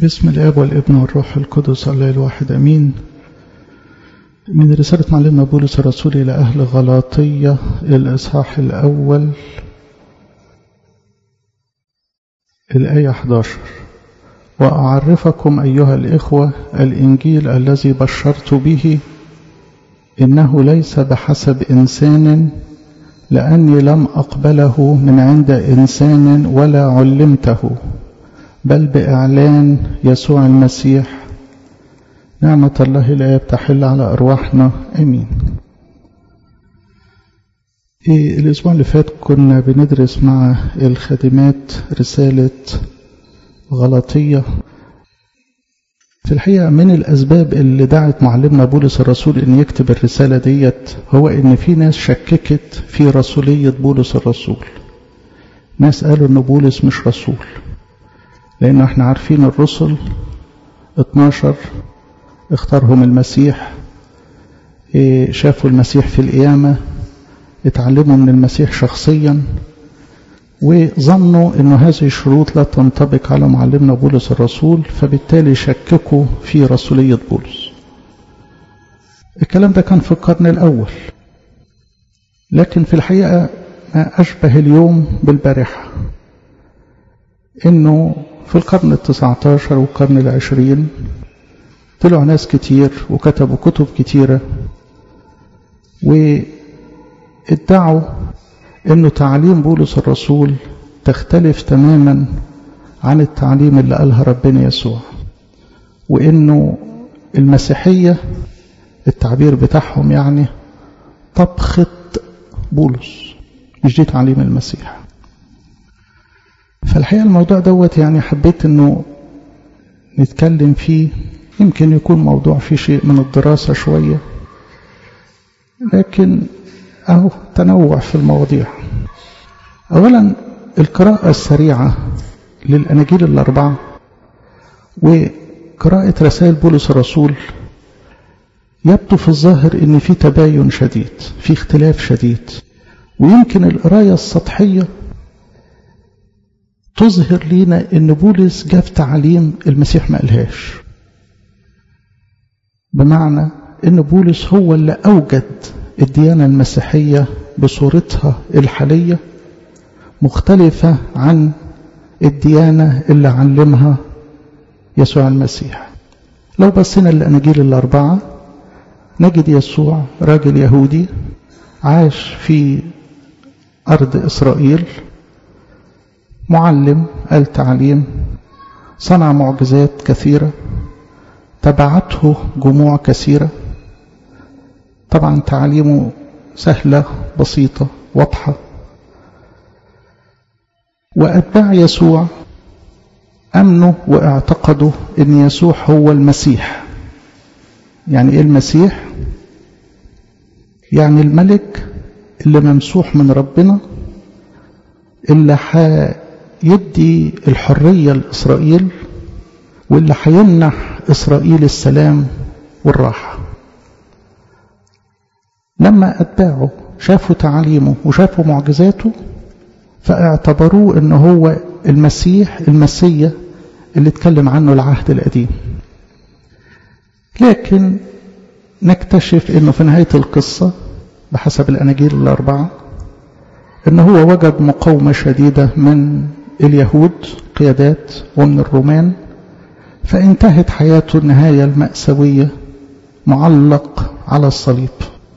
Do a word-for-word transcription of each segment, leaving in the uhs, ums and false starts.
باسم الآب والابن والروح القدس الله الواحد أمين. من رسالة معلمنا بولس الرسول إلى أهل غلاطية الإصحاح الأول الآية أحد عشر: وأعرفكم أيها الإخوة الإنجيل الذي بشرت به إنه ليس بحسب إنسان، لأني لم أقبله من عند إنسان ولا علمته، بل بإعلان يسوع المسيح. نعمة الله الآب تحل على أرواحنا آمين. إيه الأسبوع اللي فات كنا بندرس مع الخادمات رسالة غلاطية. في الحقيقة من الأسباب اللي دعت معلمنا بولس الرسول إن يكتب الرسالة ديت هو إن في ناس شككت في رسولية بولس الرسول. ناس قالوا إن بولس مش رسول، لأن احنا عارفين الرسل اتناشر اختارهم المسيح، شافوا المسيح في القيامة، اتعلموا من المسيح شخصيا، وظنوا أن هذه الشروط لا تنطبق على معلمنا بولس الرسول، فبالتالي شككوا في رسولية بولس. الكلام ده كان في القرن الأول، لكن في الحقيقة ما أشبه اليوم بالبارحة، إنه في القرن التسعة عشر والقرن العشرين طلعوا ناس كتير وكتبوا كتب كتيرة وادعوا إنه تعليم بولس الرسول تختلف تماما عن التعليم اللي قالها ربنا يسوع، وإنه المسيحية التعبير بتاعهم يعني طبخة بولس، مش دي تعليم المسيح. فالحقيقة الموضوع دوت يعني حبيت انه نتكلم فيه، يمكن يكون موضوع فيه شيء من الدراسة شوية، لكن اهو تنوع في المواضيع. اولا القراءة السريعة للأناجيل الأربعة وقراءة رسائل بولس الرسول يبدو في الظاهر ان في تباين شديد، في اختلاف شديد، ويمكن القراية السطحية تظهر لنا ان بولس جاب تعليم المسيح ما قالهاش، بمعنى ان بولس هو اللي اوجد الديانة المسيحية بصورتها الحالية مختلفة عن الديانة اللي علمها يسوع المسيح. لو بصينا للأناجيل الأربعة نجد يسوع راجل يهودي عاش في أرض إسرائيل، معلم، قال تعليم، صنع معجزات كثيرة، تبعته جموع كثيرة. طبعا تعليمه سهلة بسيطة واضحة. وأتباع يسوع أمنوا واعتقدوا أن يسوع هو المسيح. يعني إيه المسيح؟ يعني الملك اللي ممسوح من ربنا، اللي يدي الحرية لإسرائيل، واللي هيمنح إسرائيل السلام والراحة. لما أتباعه شافوا تعاليمه وشافوا معجزاته فاعتبروه أنه هو المسيح المسيح اللي اتكلم عنه العهد القديم. لكن نكتشف أنه في نهاية القصة بحسب الأناجيل الأربعة أنه هو وجد مقاومة شديدة من اليهود قيادات ومن الرومان، فانتهت حياته النهاية المأساوية معلق على الصليب.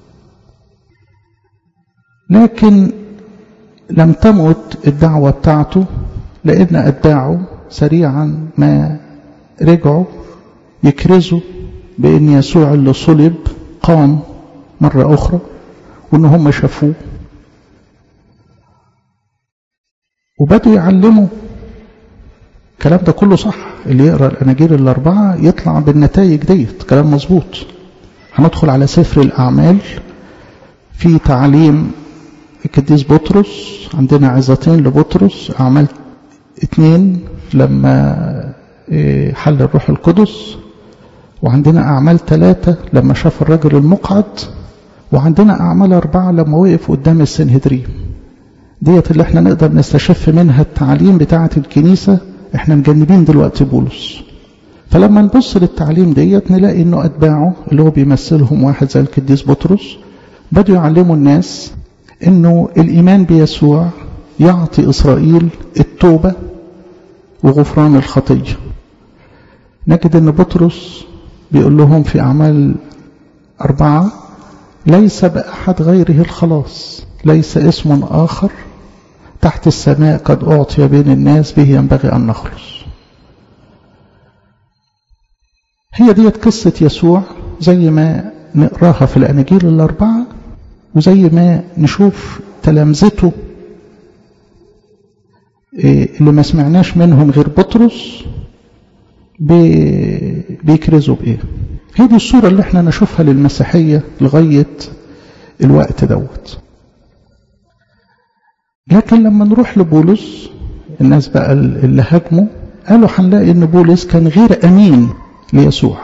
لكن لم تمت الدعوة بتاعته، لأن أتباعه سريعا ما رجعوا يكرزوا بأن يسوع اللي صلب قام مرة أخرى، وأن هم شافوه، وبدوا يعلموا. الكلام ده كله صح، اللي يقرأ الأناجيل الأربعة يطلع بالنتائج ديت، كلام مظبوط. هندخل على سفر الأعمال في تعليم القديس بطرس، عندنا عظتين لبطرس، أعمال اتنين لما حل الروح القدس، وعندنا أعمال ثلاثة لما شاف الرجل المقعد، وعندنا أعمال أربعة لما وقف قدام السنهدريم. ديت اللي احنا نقدر نستشف منها التعليم بتاعة الكنيسة. احنا مجنبين دلوقتي بولس، فلما نبص للتعليم ديت نلاقي انه اتباعه اللي هو بيمثلهم واحد زي القديس بطرس بدوا يعلموا الناس انه الايمان بيسوع يعطي اسرائيل التوبة وغفران الخطية. نجد ان بطرس بيقول لهم في اعمال اربعة ليس باحد غيره الخلاص، ليس اسم اخر تحت السماء قد اعطي بين الناس به ينبغي ان نخلص. هي ديت قصة يسوع زي ما نقراها في الأناجيل الأربعة وزي ما نشوف تلامذته اللي ما سمعناش منهم غير بطرس بيكرزوا بإيه. هي دي الصورة اللي احنا نشوفها للمسيحية لغاية الوقت دوت. لكن لما نروح لبولس الناس بقى اللي هاجموا قالوا هنلاقي ان بولس كان غير أمين ليسوع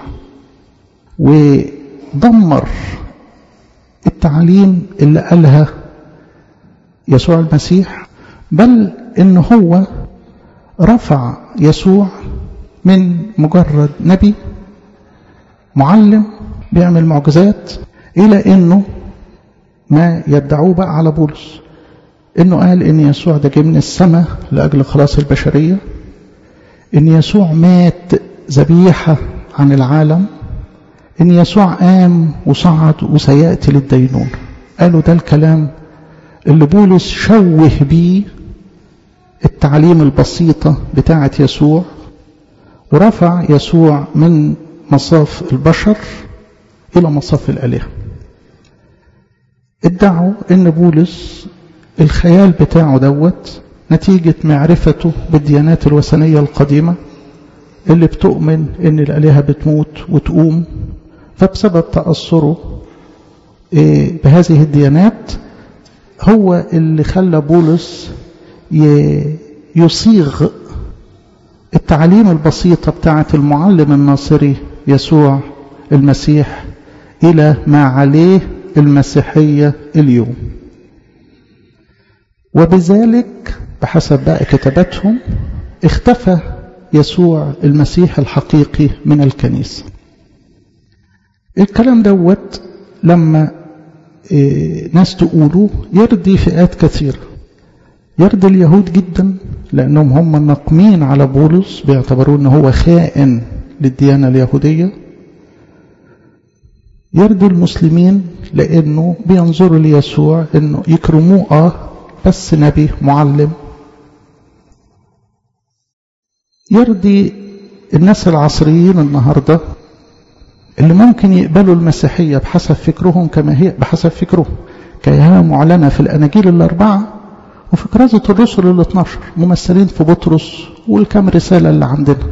ودمر التعليم اللي قالها يسوع المسيح، بل ان هو رفع يسوع من مجرد نبي معلم بيعمل معجزات الى انه ما يدعوه بقى على بولس انه قال ان يسوع ده جه من السماء لاجل خلاص البشرية، ان يسوع مات ذبيحة عن العالم، ان يسوع قام وصعد وسيأتي للدينون. قالوا ده الكلام اللي بولس شوه بيه التعليم البسيطة بتاعة يسوع ورفع يسوع من مصاف البشر إلى مصاف الآلهة. ادعوا ان بولس الخيال بتاعه دوت نتيجة معرفته بالديانات الوثنية القديمة اللي بتؤمن ان الآلهة بتموت وتقوم، فبسبب تأثره بهذه الديانات هو اللي خلى بولس يصيغ التعليم البسيطة بتاعة المعلم الناصري يسوع المسيح إلى ما عليه المسيحية اليوم. وبذلك بحسب بقى كتاباتهم اختفى يسوع المسيح الحقيقي من الكنيسة. الكلام دوت لما ناس تقولوا يرضي فئات كثيرة، يرضي اليهود جدا لأنهم هم الناقمين على بولس بيعتبروا أنه هو خائن للديانة اليهودية، يرضي المسلمين لأنه بينظروا ليسوع أنه يكرموه آه بس نبي معلم، يرضي الناس العصريين النهاردة اللي ممكن يقبلوا المسيحية بحسب فكرهم كما هي بحسب فكرهم كيها معلنة في الأناجيل الأربعة وفي كرازة الرسل الاثناشر ممثلين في بطرس والكام رسالة اللي عندنا.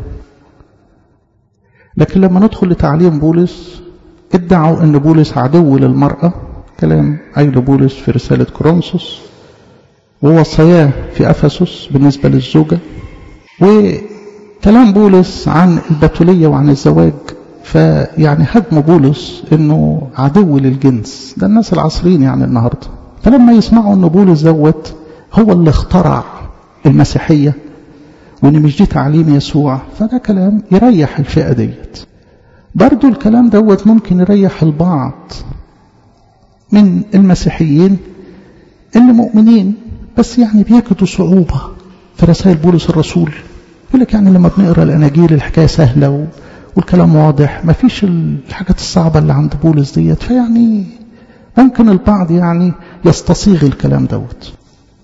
لكن لما ندخل لتعليم بولس ادعوا أن بولس عدو للمرأة، كلام قايل بولس في رسالة كورنثوس، ووصاياه في أفسس بالنسبة للزوجة، وكلام بولس عن البتولية وعن الزواج. فيعني هجم بولس انه عدو للجنس، ده الناس العصريين يعني النهارده. فلما يسمعوا ان بولس دوت هو اللي اخترع المسيحيه وان مش دي تعليم يسوع، فده كلام يريح الفئه ديت. برضو الكلام دوت ممكن يريح البعض من المسيحيين اللي مؤمنين بس يعني بيجدوا صعوبه في رسائل بولس الرسول. يقول لك يعني لما بنقرا الاناجيل الحكايه سهله والكلام واضح، ما فيش الحاجات الصعبة اللي عند بولس ديت، فيعني ممكن البعض يعني يستصيغ الكلام دوت.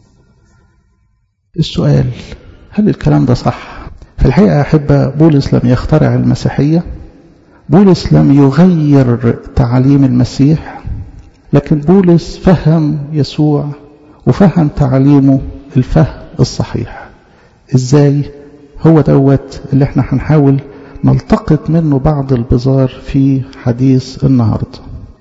السؤال هل الكلام ده صح؟ في الحقيقة أحبة بولس لم يخترع المسيحية، بولس لم يغير تعاليم المسيح، لكن بولس فهم يسوع وفهم تعاليمه الفهم الصحيح. ازاي؟ هو دوت اللي احنا هنحاول نلتقط منه بعض البزار في حديث النهاردة.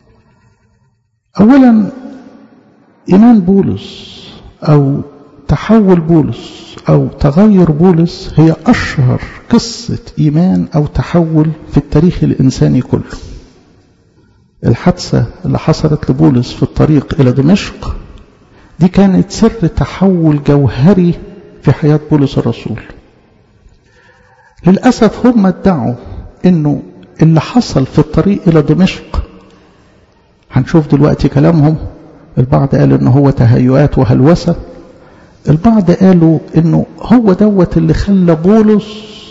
أولا إيمان بولس أو تحول بولس أو تغير بولس هي أشهر قصة إيمان أو تحول في التاريخ الإنساني كله. الحادثة اللي حصلت لبولس في الطريق إلى دمشق دي كانت سر تحول جوهري في حياة بولس الرسول. للأسف هم ادعوا انه اللي حصل في الطريق الى دمشق هنشوف دلوقتي كلامهم. البعض قال انه هو تهيؤات وهلوسة، البعض قالوا انه هو دوت اللي خلى بولس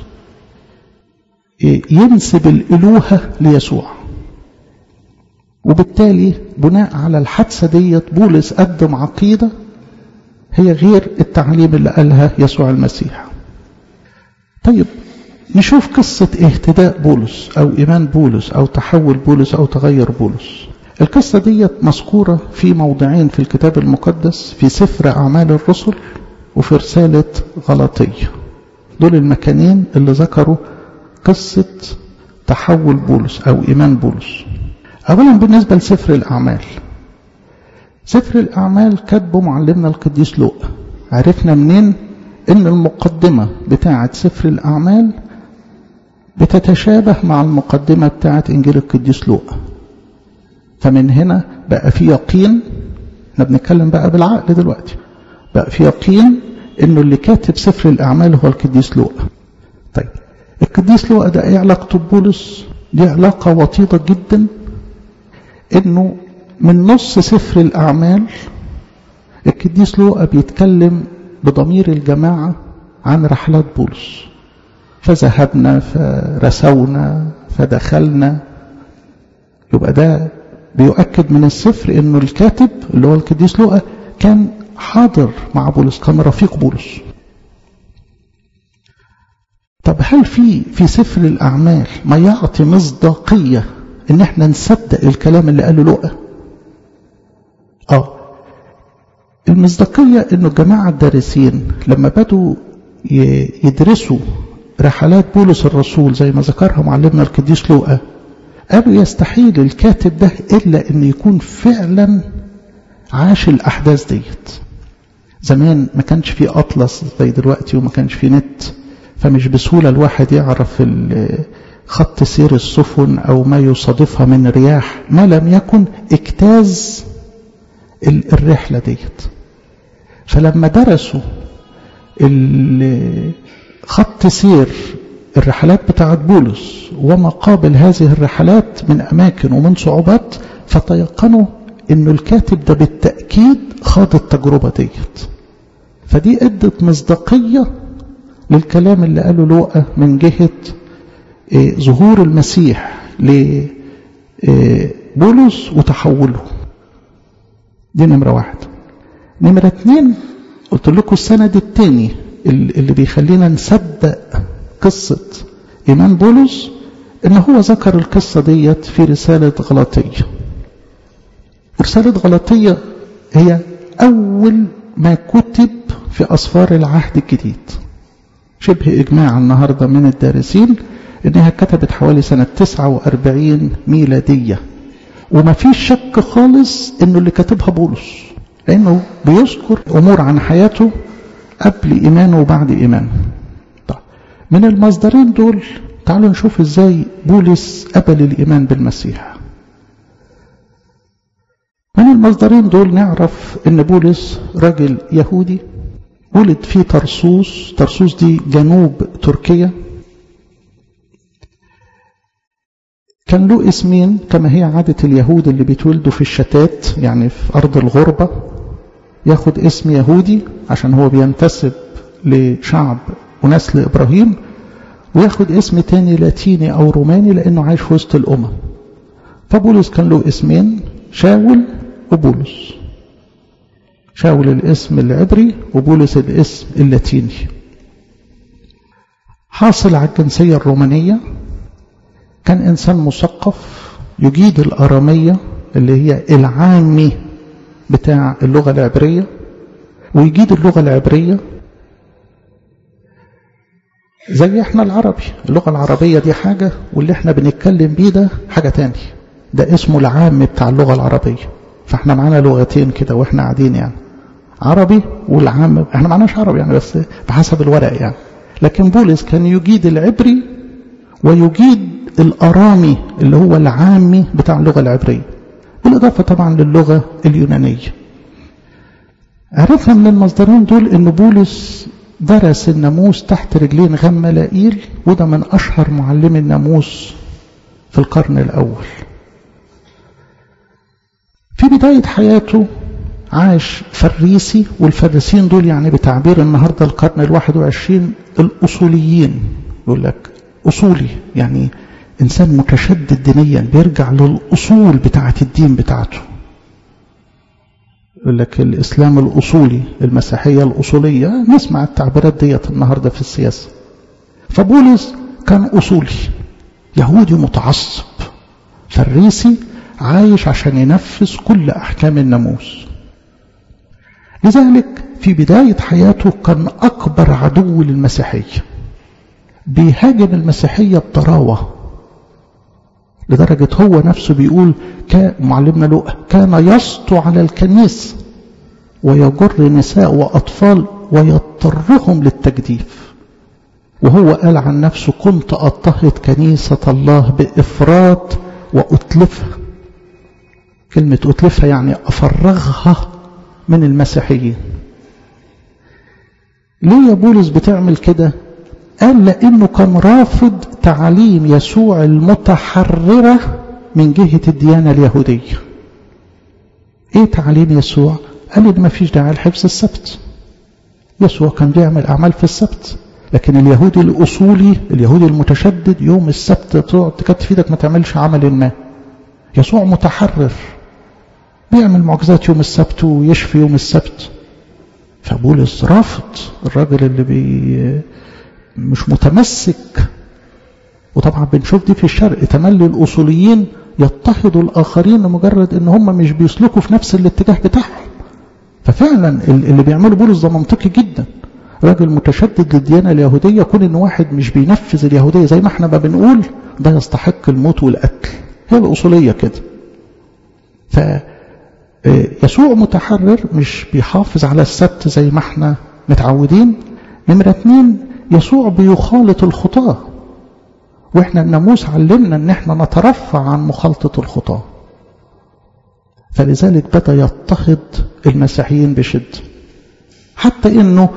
ينسب الالوهة ليسوع، وبالتالي بناء على الحادثة ديت بولس قدم عقيدة هي غير التعليم اللي قالها يسوع المسيح. طيب نشوف قصة اهتداء بولس أو إيمان بولس أو تحول بولس أو تغير بولس. القصة ديت مذكورة في موضعين في الكتاب المقدس، في سفر أعمال الرسل وفي رسالة غلاطية. دول المكانين اللي ذكروا قصة تحول بولس أو إيمان بولس. أولا بالنسبة لسفر الأعمال، سفر الأعمال كتبه معلمنا القديس لوقا. عرفنا منين إن المقدمة بتاعة سفر الأعمال بتتشابه مع المقدمة بتاعة إنجيل القديس لوقا، فمن هنا بقى في يقين. احنا بنتكلم بقى بالعقل دلوقتي، بقى في يقين إنه اللي كاتب سفر الأعمال هو القديس لوقا. طيب القديس لوقا ده ايه علاقته ببولس؟ دي علاقة وطيدة جدا، إنه من نص سفر الأعمال القديس لوقا بيتكلم بضمير الجماعة عن رحلات بولس، فذهبنا فرسونا فدخلنا. يبقى ده بيؤكد من السفر إنه الكاتب اللي هو القديس لوقا كان حاضر مع بولس، كان رفيق بولس. طب هل في في سفر الأعمال ما يعطي مصداقية إن احنا نصدق الكلام اللي قاله لوقا؟ آه المصداقية إنه الجماعة الدارسين لما بدوا يدرسوا رحلات بولس الرسول زي ما ذكرها معلمنا القديس لوقا، قالوا يستحيل الكاتب ده إلا إنه يكون فعلا عاش الأحداث ديت. زمان ما كانش فيه أطلس زي دلوقتي وما كانش فيه نت، فمش بسهولة الواحد يعرف خط سير السفن أو ما يصادفها من رياح ما لم يكن اجتاز الرحلة ديت. فلما درسوا خط سير الرحلات بتاعت بولس وما قابل هذه الرحلات من أماكن ومن صعوبات، فتيقنوا إنه الكاتب ده بالتأكيد خاض التجربة ديت. فدي ادت مصداقية للكلام اللي قاله لوقا من جهة ظهور المسيح لبولس وتحوله. دي نمرة واحد. نمرة اتنين، قلت لكم السند التاني اللي بيخلينا نصدق قصة إيمان بولس إن هو ذكر القصة ديت في رسالة غلاطية. رسالة غلاطية هي أول ما كتب في أسفار العهد الجديد. شبه إجماع النهاردة من الدارسين إنها كتبت حوالي سنة تسعة وأربعين ميلادية، وما فيش شك خالص إنه اللي كتبها بولس، لأنه بيذكر أمور عن حياته قبل إيمانه وبعد إيمانه. طيب من المصدرين دول تعالوا نشوف إزاي بولس قبل الإيمان بالمسيح. من المصدرين دول نعرف إن بولس راجل يهودي ولد في طرسوس. طرسوس دي جنوب تركيا. كان له اسمين كما هي عادة اليهود اللي بيتولدوا في الشتات، يعني في أرض الغربة، ياخد اسم يهودي عشان هو بينتسب لشعب ونسل إبراهيم، وياخد اسم تاني لاتيني أو روماني لأنه عايش في وسط الأمم. فبولس كان له اسمين، شاول وبولس. شاول الاسم العبري وبولس الاسم اللاتيني. حاصل على الجنسية الرومانية، كان إنسان مثقف يجيد الأرامية اللي هي العامي بتاع اللغة العبرية، ويجيد اللغة العبرية زي احنا العربي. اللغة العربية دي حاجة واللي احنا بنتكلم بيه ده حاجة تاني، ده اسمه العام بتاع اللغة العربية. فاحنا معانا لغتين كده واحنا قاعدين، يعني عربي والعام. احنا معناش عربي يعني بس بحسب الورق يعني. لكن بولس كان يجيد العبري ويجيد الأرامي اللي هو العامي بتاع اللغة العبرية، بالإضافة طبعا للغة اليونانية. عرفنا من المصدرين دول ان بولس درس الناموس تحت رجلين غمالائيل، وده من أشهر معلمي الناموس في القرن الأول. في بداية حياته عاش فريسي، والفريسيين دول يعني بتعبير النهاردة القرن الواحد وعشرين الأصوليين. يقول لك أصولي يعني إنسان متشدد دينيا، بيرجع للأصول بتاعة الدين بتاعته. يقول لك الإسلام الأصولي، المسيحية الأصولية، نسمع التعبيرات ديت النهاردة في السياسة. فبولس كان أصولي يهودي متعصب فريسي عايش عشان ينفذ كل أحكام الناموس. لذلك في بداية حياته كان أكبر عدو للمسيحية، بيهاجم المسيحية بضراوة، لدرجة هو نفسه بيقول معلمنا لوقا كان يسطو على الكنيسة ويجر نساء وأطفال ويضطرهم للتجديف. وهو قال عن نفسه كنت أضطهد كنيسة الله بإفراط وأتلفها. كلمة أتلفها يعني أفرغها من المسيحيين. ليه يا بولس بتعمل كده؟ قال لأنه كان رافض تعاليم يسوع المتحررة من جهة الديانة اليهودية. ايه تعاليم يسوع؟ قال ان ما فيش داعي لحفظ السبت. يسوع كان بيعمل أعمال في السبت، لكن اليهودي الأصولي اليهودي المتشدد يوم السبت تقعد تكتف ايدك ما تعملش عمل ما. يسوع متحرر، بيعمل معجزات يوم السبت ويشفي يوم السبت. فبولس رافض الراجل اللي بي مش متمسك. وطبعا بنشوف دي في الشرق، تملي الأصوليين يضطهدوا الآخرين لمجرد ان هم مش بيسلكوا في نفس الاتجاه بتاعهم. ففعلا اللي بيعمله بولس ده منطقي جدا. راجل متشدد للديانة اليهودية، كون ان واحد مش بينفذ اليهودية زي ما احنا ما بنقول، ده يستحق الموت والقتل. هي الأصولية كده. فيسوع متحرر، مش بيحافظ على السبت زي ما احنا متعودين. نمرة اتنين، يسوع بيخالط الخطاة، واحنا الناموس علمنا ان احنا نترفع عن مخالطة الخطاة. فلذلك بدأ يضطهد المسيحيين بشدة، حتى انه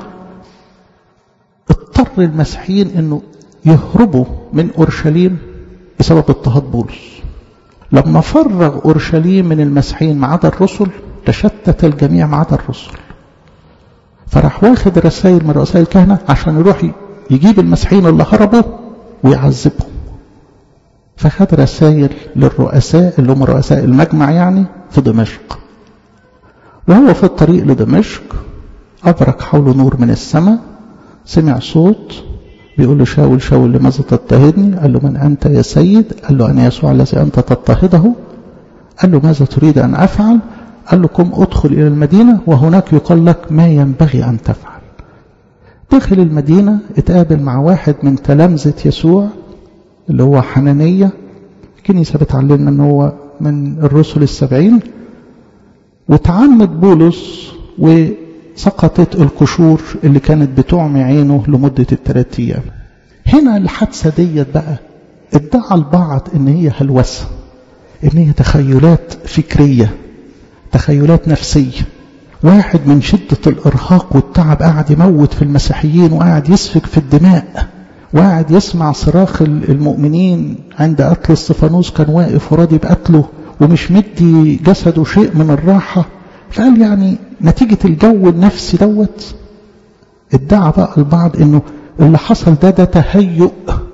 اضطر المسيحيين انه يهربوا من اورشليم بسبب اضطهاد بولس. لما فرغ اورشليم من المسيحيين ما عدا الرسل، تشتت الجميع ما عدا الرسل. فراح واخد رسائل من رؤساء الكهنة عشان يروح يجيب المسيحيين اللي هربوا ويعذبهم. فخد رسائل للرؤساء اللي هم رؤساء المجمع يعني في دمشق. وهو في الطريق لدمشق أبرق حوله نور من السماء، سمع صوت بيقول له شاول شاول لماذا تضطهدني؟ قال له من أنت يا سيد؟ قال له أنا يسوع الذي أنت تضطهده. قال له ماذا تريد أن أفعل؟ قال له قم أدخل إلى المدينة وهناك يقال لك ما ينبغي أن تفعل. دخل المدينة، اتقابل مع واحد من تلامذة يسوع اللي هو حنانية. الكنيسة بتعلمنا أنه هو من الرسل السبعين. وتعمد بولس وسقطت القشور اللي كانت بتعمي عينه لمدة الثلاث أيام. هنا الحادثة ديت بقى ادعى البعض ان هي هلوسة، ان هي تخيلات فكرية، تخيلات نفسية. واحد من شدة الإرهاق والتعب قاعد يموت في المسيحيين وقاعد يسفك في الدماء، وقاعد يسمع صراخ المؤمنين عند قتل استفانوس، كان واقف وراضي بقتله ومش مدي جسده شيء من الراحة. فقال يعني نتيجة الجو النفسي دوت ادعى بقى البعض انه اللي حصل ده ده تهيؤ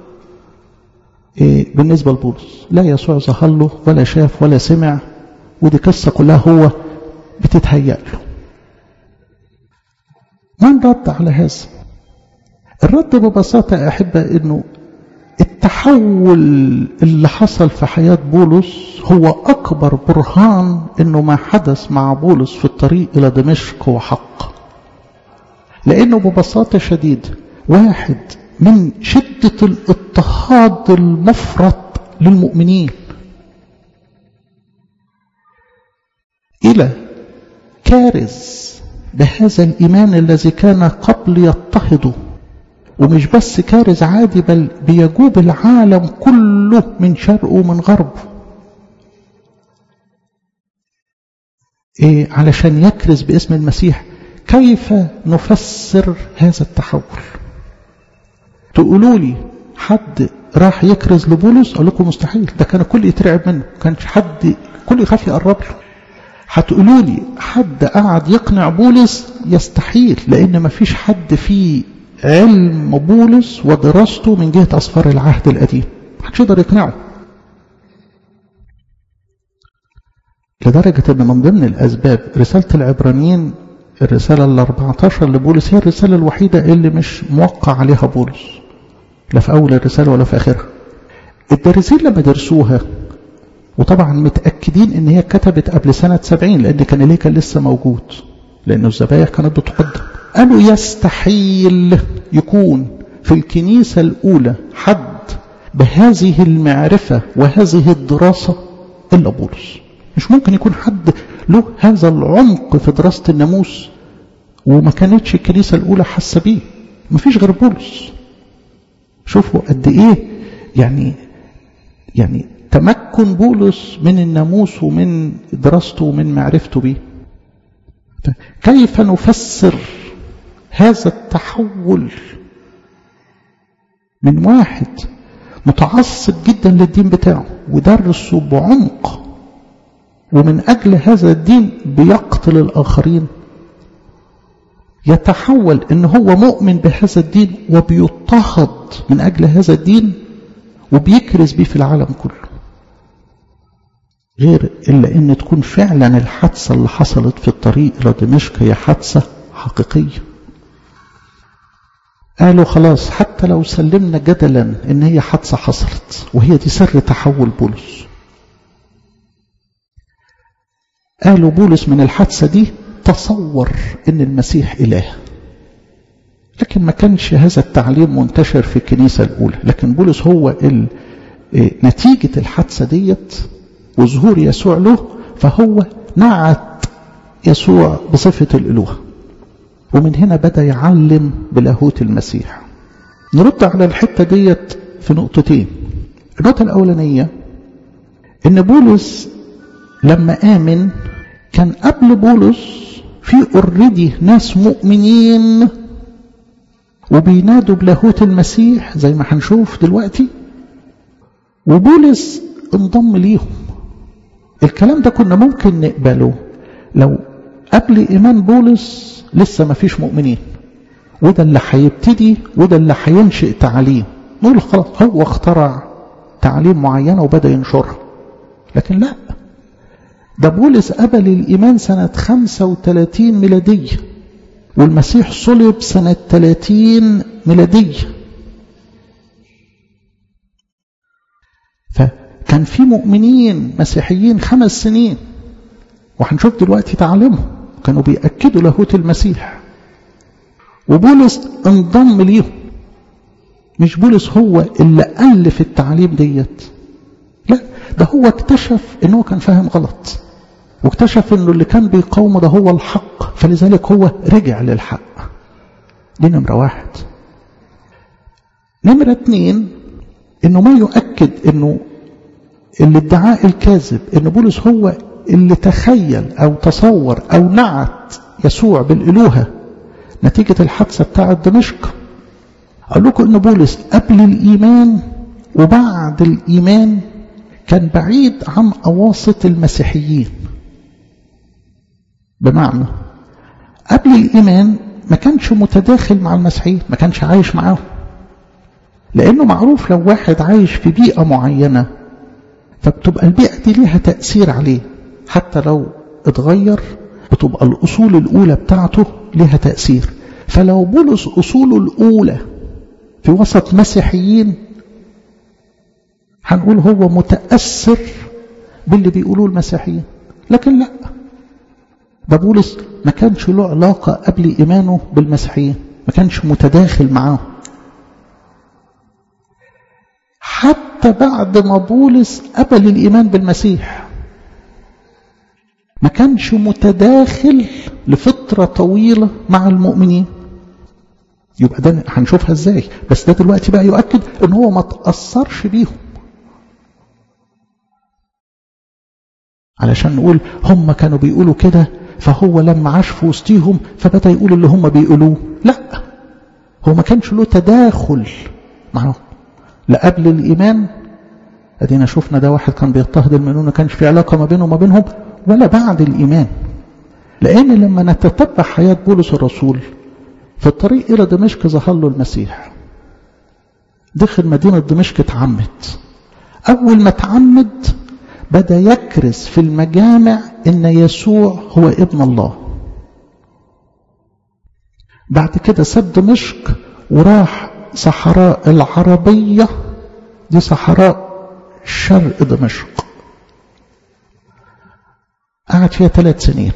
إيه بالنسبة لبولس. لا يسوع ظهر له ولا شاف ولا سمع، ودي قصة كلها هو بتتهيأ له. من رد على هذا؟ الرد ببساطة يا أحبة إنه التحول اللي حصل في حياة بولس هو أكبر برهان إنه ما حدث مع بولس في الطريق إلى دمشق هو حق. لأنه ببساطة شديدة واحد من شدة الاضطهاد المفرط للمؤمنين إلى كارث بهذا الإيمان الذي كان قبل يضطهده، ومش بس كارث عادي بل بيجوب العالم كله من شرقه ومن غربه إيه علشان يكرز باسم المسيح. كيف نفسر هذا التحول؟ تقولوا لي حد راح يكرز لبولس، أقول لكم مستحيل، ده كان الكل يترعب منه، كانش حد كل يخاف يقرب له. هتقولوا لي حد قعد يقنع بولس، يستحيل، لأن ما فيش حد فيه علم بولس ودراسته من جهة أسفار العهد القديم، محدش يقدر يقنعه. لدرجة أن من ضمن الأسباب رسالة العبرانيين، الرسالة الأربعتاشر لبولس، هي الرسالة الوحيدة اللي مش موقع عليها بولس، لا في أول الرسالة ولا في آخرها. الدارسين لما درسوها، وطبعا متأكدين ان هي كتبت قبل سنة سبعين، لان كان ليه كان لسه موجود، لأنه الذبايح كانت بتقدم، قالوا يستحيل يكون في الكنيسة الأولى حد بهذه المعرفة وهذه الدراسة إلا بولس. مش ممكن يكون حد له هذا العمق في دراسة الناموس وما كانتش الكنيسة الأولى حاسة بيه، مفيش غير بولس. شوفوا قد إيه يعني يعني تمكن بولس من الناموس ومن دراسته ومن معرفته به. كيف نفسر هذا التحول من واحد متعصب جدا للدين بتاعه ودرسه بعمق، ومن أجل هذا الدين بيقتل الآخرين، يتحول إن هو مؤمن بهذا الدين وبيضطهد من أجل هذا الدين وبيكرز بيه في العالم كله، غير إلا إن تكون فعلا الحادثة اللي حصلت في الطريق إلى دمشق هي حادثة حقيقية. قالوا خلاص حتى لو سلمنا جدلا إن هي حادثة حصلت، وهي دي سر تحول بولس. قالوا بولس من الحادثة دي تصور إن المسيح إله، لكن ما كانش هذا التعليم منتشر في الكنيسة الأولى. لكن بولس هو نتيجة الحادثة ديت وظهور يسوع له، فهو نعت يسوع بصفة الإلوهة، ومن هنا بدأ يعلم بلاهوت المسيح. نرد على الحتة ديت في نقطتين. النقطة الأولانية إن بولس لما آمن كان قبل بولس في أوريدي ناس مؤمنين وبينادوا بلاهوت المسيح زي ما هنشوف دلوقتي، وبولس انضم ليهم. الكلام ده كنا ممكن نقبله لو قبل إيمان بولس لسه ما فيش مؤمنين، وده اللي هيبتدي وده اللي هينشئ تعليم، نقول خلاص هو اخترع تعليم معينة وبدأ ينشرها. لكن لا، ده بولس قبل الإيمان سنة خمسة وثلاثين ميلادية، والمسيح صلب سنة ثلاثين ميلادية. فكان في مؤمنين مسيحيين خمس سنين، وهنشوف دلوقتي تعليمهم كانوا بيأكدوا لاهوت المسيح، وبولس انضم ليهم. مش بولس هو اللي ألف التعليم ديت، لا، ده هو اكتشف انه كان فاهم غلط، واكتشف انه اللي كان بيقاومه ده هو الحق، فلذلك هو رجع للحق. دي نمرة واحد. نمرة اتنين، انه ما يؤكد انه الادعاء الكاذب ان بولس هو اللي تخيل او تصور او نعت يسوع بالالوهه نتيجه الحادثه بتاعه دمشق. اقول لكم ان بولس قبل الايمان وبعد الايمان كان بعيد عن اواسط المسيحيين. بمعنى قبل الايمان ما كانش متداخل مع المسيحيين، ما كانش عايش معاهم، لانه معروف لو واحد عايش في بيئه معينه فبتبقى البيئه دي ليها تاثير عليه، حتى لو اتغير بتبقى الاصول الاولى بتاعته ليها تاثير. فلو بولس اصوله الاولى في وسط مسيحيين هنقول هو متاثر باللي بيقولوه المسيحيين، لكن لا، ده بولس ما كانش له علاقه قبل ايمانه بالمسيحيين، ما كانش متداخل معاهم. حتى بعد ما بولس قبل الإيمان بالمسيح ما كانش متداخل لفترة طويلة مع المؤمنين. يبقى ده هنشوفها ازاي، بس ده دلوقتي بقى يؤكد ان هو ما تأثرش بيهم، علشان نقول هم كانوا بيقولوا كده فهو لما عاش في وسطيهم فبدأ يقول اللي هم بيقولوه. لا، هو ما كانش له تداخل معهم لا قبل الإيمان، أدينا شفنا ده واحد كان بيضطهد المؤمنين ما كانش في علاقة ما بينه وما بينهم، ولا بعد الإيمان. لأن لما نتتبع حياة بولس الرسول في الطريق إلى دمشق ظهر له المسيح، دخل مدينة دمشق اتعمد. أول ما اتعمد بدأ يكرز في المجامع إن يسوع هو ابن الله. بعد كده ساب دمشق وراح صحراء العربية، دي صحراء شرق دمشق، قعد فيها ثلاث سنين.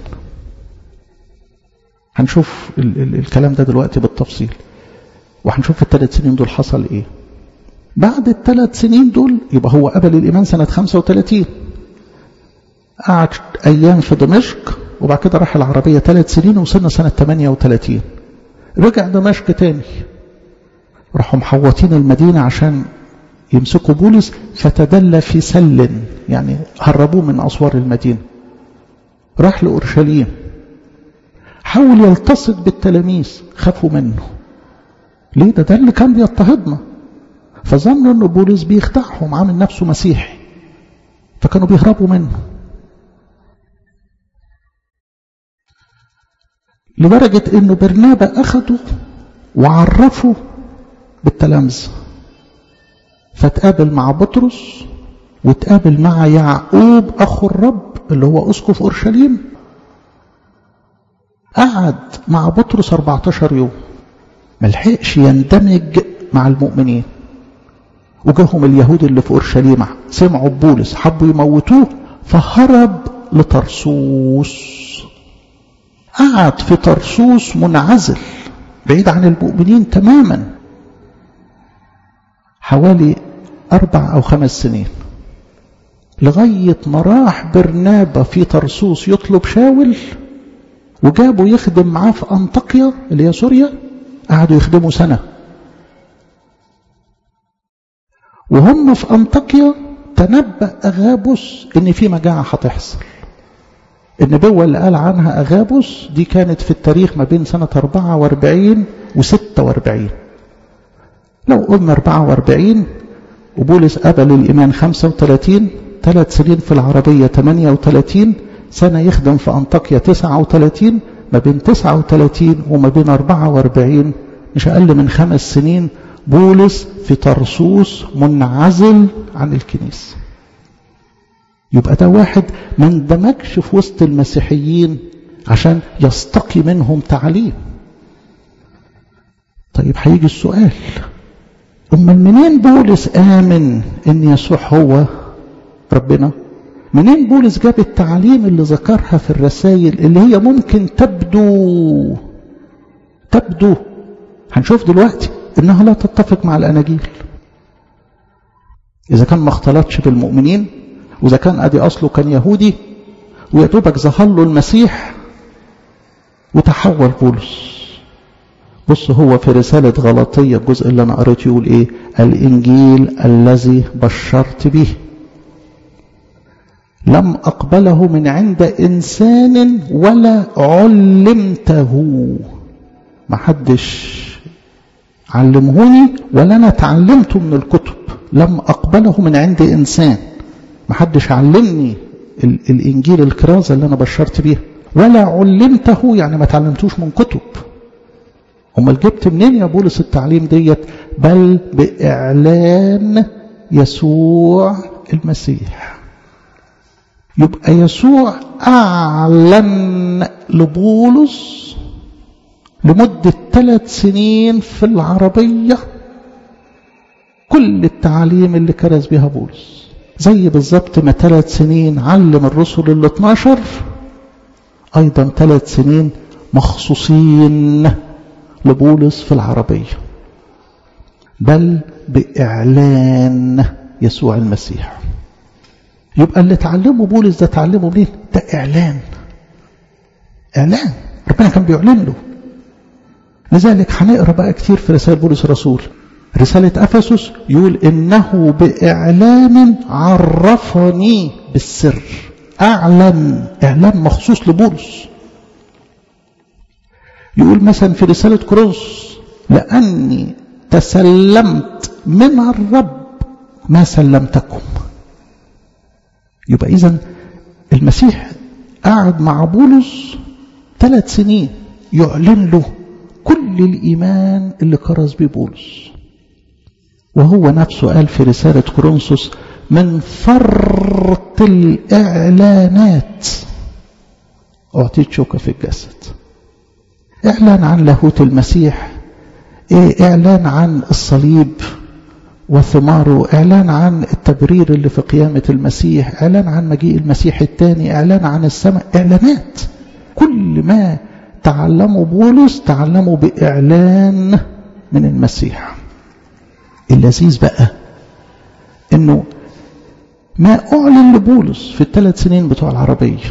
هنشوف ال ال الكلام ده دلوقتي بالتفصيل، وهنشوف في الثلاث سنين دول حصل ايه. بعد الثلاث سنين دول يبقى هو قبل الإيمان سنة خمسة وثلاثين، قعد أيام في دمشق، وبعد كده راح العربية ثلاث سنين وصلنا سنة ثمانية وثلاثين. رجع دمشق تاني، راحوا محوطين المدينة عشان يمسكوا بولس، فتدلى في سل، يعني هربوه من أسوار المدينة. راح لأورشليم، حاول يلتصق بالتلاميذ، خافوا منه. ليه؟ ده ده اللي كان بيضطهدنا، فظنوا انه بولس بيخدعهم، عامل نفسه مسيحي، فكانوا بيهربوا منه. لدرجة انه برنابا اخده وعرفه بالتلامذة، فتقابل مع بطرس وتقابل مع يعقوب اخو الرب اللي هو اسقف اورشليم. قعد مع بطرس أربعة عشر يوم، ملحقش يندمج مع المؤمنين، وجاهم اليهود اللي في اورشليم سمعوا ببولس، حبوا يموتوه، فهرب لطرسوس. قعد في طرسوس منعزل بعيد عن المؤمنين تماما حوالي أربع أو خمس سنين، لغاية ما راح برنابا في طرسوس يطلب شاول، وجابوا يخدم معاه في أنطاكيا اللي هي سوريا. قعدوا يخدموا سنة، وهم في أنطاكيا تنبأ أغابوس إن في مجاعة هتحصل. النبوة اللي قال عنها أغابوس دي كانت في التاريخ ما بين سنة أربعة وأربعين وستة وأربعين. لو قلنا أربعة وأربعين وبولس قبل الإيمان خمسة وثلاثين، ثلاث سنين في العربية ثمانية وثلاثين، سنة يخدم في أنطاكيا تسعة وثلاثين، ما بين تسعة وثلاثين وما بين أربعة وأربعين مش أقل من خمس سنين بولس في طرسوس منعزل عن الكنيسة. يبقى ده واحد ما اندمجش في وسط المسيحيين عشان يستقي منهم تعليم. طيب هيجي السؤال، أمال منين بولس آمن إن يسوع هو ربنا؟ منين بولس جاب التعليم اللي ذكرها في الرسائل اللي هي ممكن تبدو تبدو هنشوف دلوقتي إنها لا تتفق مع الأناجيل؟ إذا كان ما اختلطش بالمؤمنين، وإذا كان أدي أصله كان يهودي، ويدوبك ظهر له المسيح وتحول بولس. بص، هو في رسالة غلاطية الجزء اللي أنا قريته يقول إيه؟ الإنجيل الذي بشرت به لم أقبله من عند إنسان ولا علمته. ما حدش علمهوني ولا أنا تعلمته من الكتب. لم أقبله من عند إنسان، ما حدش علمني الإنجيل الكرازة اللي أنا بشرت بيها، ولا علمته يعني ما تعلمتوش من كتب. أمال جبت منين يا بولس التعليم ديت؟ بل بإعلان يسوع المسيح. يبقى يسوع أعلن لبولس لمدة ثلاث سنين في العربية كل التعليم اللي كرز بها بولس، زي بالظبط ما ثلاث سنين علم الرسل ال اثناشر، أيضا ثلاث سنين مخصوصين لبولس في العربية، بل بإعلان يسوع المسيح. يبقى اللي تعلمه بولس ده تعلمه منين؟ ده إعلان. إعلان ربنا كان بيعلن له. لذلك هنقرأ بقى كتير في رسائل بولس الرسول. رسالة أفسس يقول إنه بإعلان عرفني بالسر. أعلن، إعلان مخصوص لبولس. يقول مثلا في رسالة كورنثوس لأني تسلمت من الرب ما سلمتكم. يبقى إذن المسيح قعد مع بولس ثلاث سنين يعلن له كل الإيمان اللي كرز بيه بولس، وهو نفسه قال في رسالة كورنثوس من فرط الإعلانات أعطيت شوكة في الجسد. إعلان عن لاهوت المسيح، إعلان عن الصليب وثماره، إعلان عن التبرير اللي في قيامة المسيح، إعلان عن مجيء المسيح الثاني، إعلان عن السماء، إعلانات. كل ما تعلموا بولس تعلموا بإعلان من المسيح. اللذيذ بقى إنه ما أعلن لبولس في الثلاث سنين بتوع العربية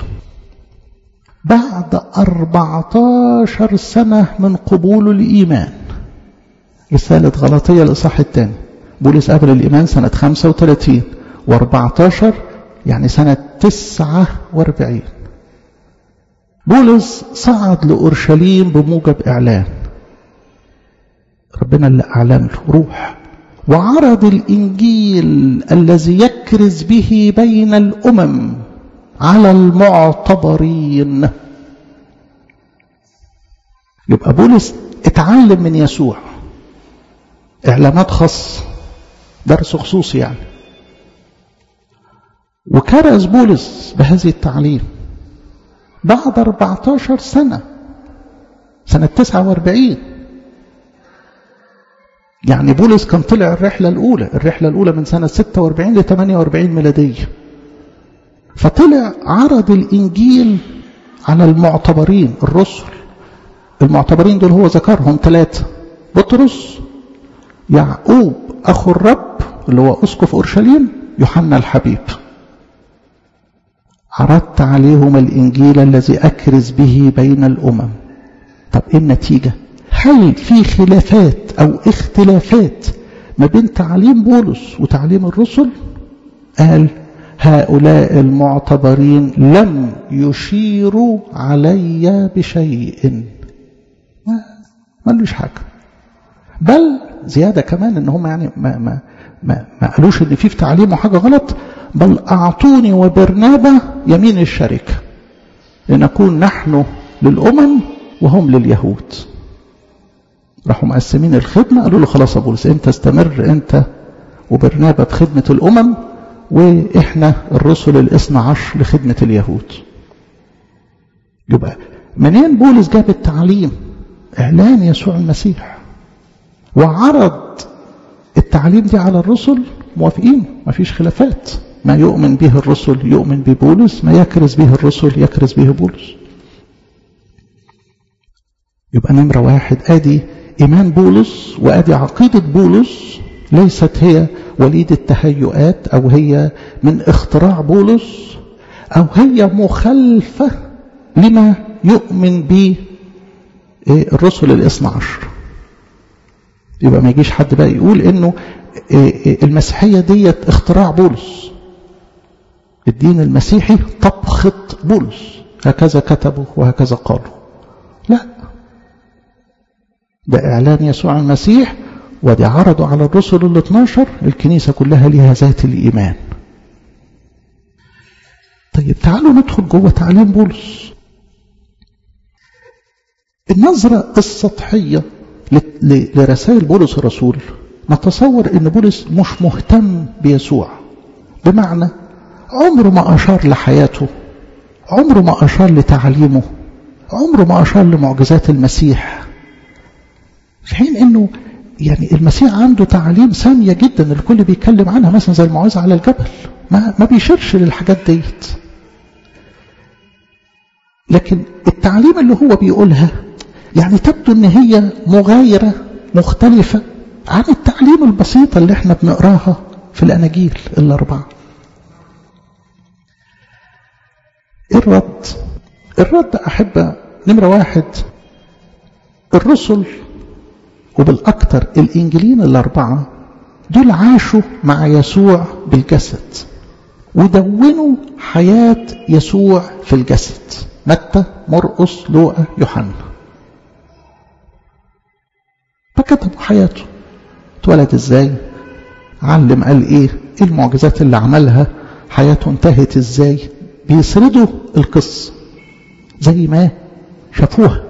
بعد أربعتاشر سنة من قبول الإيمان. رسالة غلاطية الإصحاح الثاني، بولس قبل الإيمان سنة خمسة وثلاثين واربعتاشر يعني سنة تسعة واربعين. بولس صعد لأورشليم بموجب إعلان ربنا اللي أعلن له روح، وعرض الإنجيل الذي يكرز به بين الأمم على المعتبرين. يبقى بولس اتعلم من يسوع إعلانات خاصة، درس خصوصي يعني، وكرز بولس بهذه التعليم بعد أربعتاشر سنة، سنة تسعة واربعين. يعني بولس كان طلع الرحلة الأولى، الرحلة الأولى من سنة ستة واربعين ل ثمانية واربعين ميلادية، فطلع عرض الإنجيل على المعتبرين الرسل. المعتبرين دول هو ذكرهم ثلاثة: بطرس، يعقوب أخو الرب اللي هو أسقف أورشليم، يوحنا الحبيب. عرضت عليهم الإنجيل الذي أكرز به بين الأمم. طب إيه النتيجة؟ هل في خلافات أو اختلافات ما بين تعليم بولس وتعليم الرسل؟ قال هؤلاء المعتبرين لم يشيروا علي بشيء، ما مالوش حاجة، بل زيادة كمان ان هم يعني ما, ما, ما, ما قالوش ان في في تعليمه حاجة غلط، بل أعطوني وبرنابا يمين الشركة لنكون نحن للأمم وهم لليهود. راحوا مقسمين الخدمة، قالوا له خلاص يا بولس انت استمر انت وبرنابا بخدمة الأمم، وإحنا الرسل الاثنى عشر لخدمة اليهود. يبقى منين بولس جاب التعليم؟ إعلان يسوع المسيح، وعرض التعليم دي على الرسل، موافقين، ما فيش خلافات. ما يؤمن به الرسل يؤمن به بولس، ما يكرز به الرسل يكرز به بولس. يبقى نمرة واحد ادي إيمان بولس وادي عقيدة بولس، ليست هي وليد التهيؤات أو هي من اختراع بولس أو هي مخالفة لما يؤمن به الرسل الاثنى عشر. يبقى ما يجيش حد بقى يقول إنه المسيحية ديت اختراع بولس، الدين المسيحي طبخة بولس، هكذا كتبوا وهكذا قالوا. لا، ده إعلان يسوع المسيح، ودي عرضوا على الرسل الاثنى عشر، الكنيسة كلها لها ذات الإيمان. طيب تعالوا ندخل جوه تعليم بولس. النظرة السطحية لرسائل بولس الرسول نتصور ان بولس مش مهتم بيسوع، بمعنى عمره ما أشار لحياته، عمره ما أشار لتعليمه، عمره ما أشار لمعجزات المسيح، في حين انه يعني المسيح عنده تعليم سامية جدا الكل بيتكلم عنها، مثلا زي الموعظة على الجبل، ما, ما بيشيرش للحاجات ديت. لكن التعليم اللي هو بيقولها يعني تبدو ان هي مغايرة مختلفة عن التعليم البسيطة اللي احنا بنقراها في الأناجيل الأربعة. الرد الرد أحب نمرة واحد، الرسل وبالأكثر الإنجيلين الأربعة دول عاشوا مع يسوع بالجسد ودونوا حياة يسوع في الجسد، متى، مرقس، لوقا، يوحنا. فكتبوا حياته، اتولد ازاي، علم قال ايه، ايه المعجزات اللي عملها، حياته انتهت ازاي، بيسردوا القصة زي ما شافوها.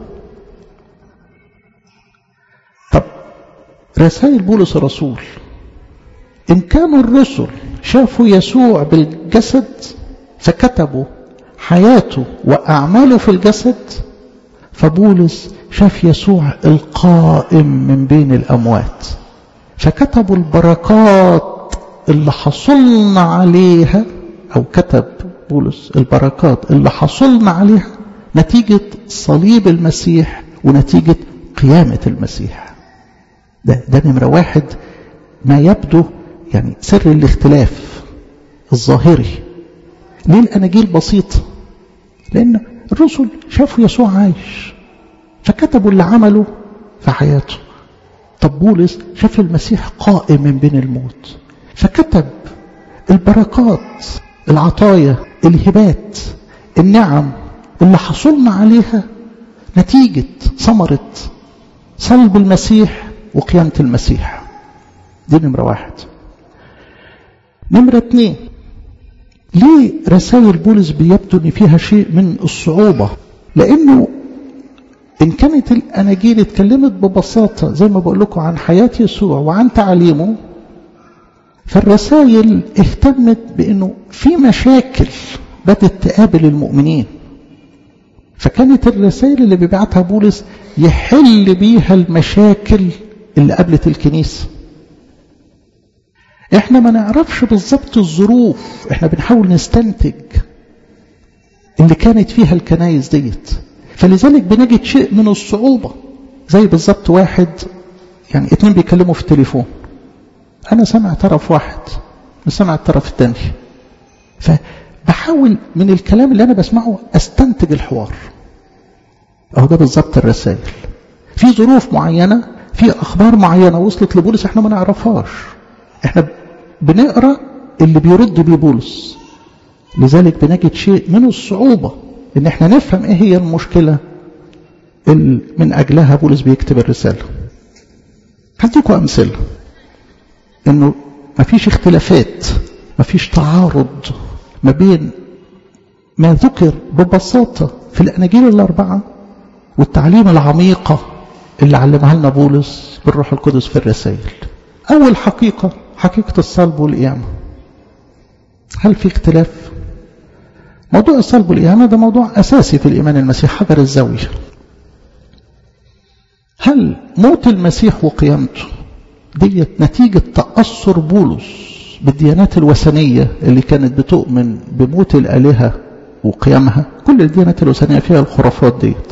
طب رسائل بولس الرسول، إن كانوا الرسل شافوا يسوع بالجسد فكتبوا حياته وأعماله في الجسد، فبولس شاف يسوع القائم من بين الأموات، فكتبوا البركات اللي حصلنا عليها، أو كتب بولس البركات اللي حصلنا عليها نتيجة صليب المسيح ونتيجة قيامة المسيح. ده, ده نمرة واحد ما يبدو يعني سر الاختلاف الظاهري. ليه الأناجيل بسيطة؟ لأن الرسل شافوا يسوع عايش فكتبوا اللي عمله في حياته. طب بولس شاف المسيح قائم من بين الموت فكتب البركات، العطايا، الهبات، النعم اللي حصلنا عليها نتيجة ثمرة صلب المسيح وقيامة المسيح. دي نمرة واحد. نمرة اتنين، ليه رسائل بولس بيبدو ان فيها شيء من الصعوبة؟ لانه ان كانت الاناجيل اتكلمت ببساطة زي ما بقول لكم عن حياة يسوع وعن تعليمه، فالرسائل اهتمت بانه في مشاكل بدأت تقابل المؤمنين، فكانت الرسائل اللي بيبعتها بولس يحل بيها المشاكل اللي قابلت الكنيسة. احنا ما نعرفش بالضبط الظروف، احنا بنحاول نستنتج اللي كانت فيها الكنايس ديت، فلذلك بنجد شيء من الصعوبة. زي بالضبط واحد يعني اتنين بيكلموا في التليفون، انا سمع طرف واحد مش سمع الطرف الثاني، فبحاول من الكلام اللي انا بسمعه استنتج الحوار. اهو ده بالضبط الرسائل. في ظروف معينة، في اخبار معينة وصلت لبولس احنا ما نعرفهاش، احنا بنقرأ اللي بيرد بيه بولس، لذلك بنجد شيء من الصعوبة ان احنا نفهم ايه هي المشكلة اللي من اجلها بولس بيكتب الرسالة. هديكم امثلة انه مفيش اختلافات، مفيش تعارض ما بين ما ذكر ببساطة في الاناجيل الاربعة والتعليم العميقة اللي علمها لنا بولس بالروح القدس في الرسائل. اول حقيقة، حقيقة الصلب والقيامة. هل في اختلاف؟ موضوع الصلب والقيامة ده موضوع أساسي في الإيمان المسيح، حجر الزاوية. هل موت المسيح وقيامته ديت نتيجة تأثر بولس بالديانات الوثنية اللي كانت بتؤمن بموت الآلهة وقيامها؟ كل الديانات الوثنية فيها الخرافات ديت.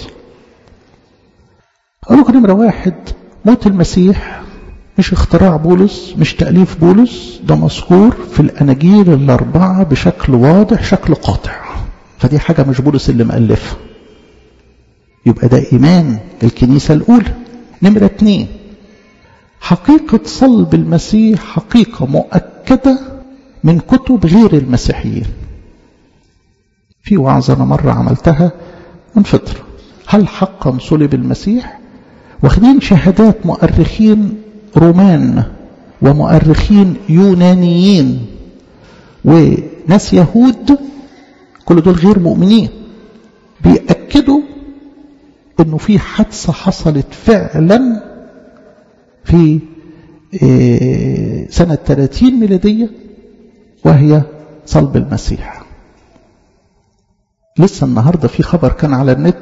أقول لكم نمرة واحد، موت المسيح مش اختراع بولس، مش تأليف بولس، ده مذكور في الأناجيل الأربعة بشكل واضح، شكل قاطع، فدي حاجة مش بولس اللي مألفها. يبقى ده إيمان الكنيسة الأولى. نمرة اتنين، حقيقة صلب المسيح حقيقة مؤكدة من كتب غير المسيحيين. في وعظة أنا مرة عملتها من فترة، هل حقا صلب المسيح؟ واخدين شهادات مؤرخين رومان ومؤرخين يونانيين وناس يهود، كل دول غير مؤمنين، بيأكدوا انه في حادثة حصلت فعلا في سنة ثلاثين ميلادية وهي صلب المسيح. لسه النهاردة في خبر كان على النت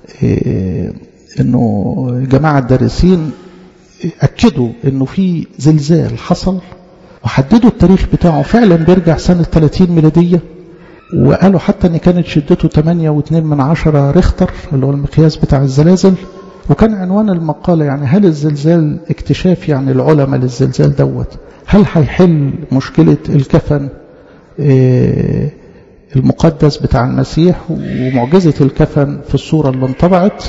انه جماعة الدارسين أكدوا أنه في زلزال حصل وحددوا التاريخ بتاعه فعلا بيرجع سنة ثلاثين ميلادية، وقالوا حتى أن كانت شدته ثمانية واثنين من عشرة ريختر اللي هو المقياس بتاع الزلازل. وكان عنوان المقالة يعني هل الزلزال اكتشاف يعني العلماء للزلزال دوت هل هيحل مشكلة الكفن المقدس بتاع المسيح ومعجزة الكفن في الصورة اللي انطبعت.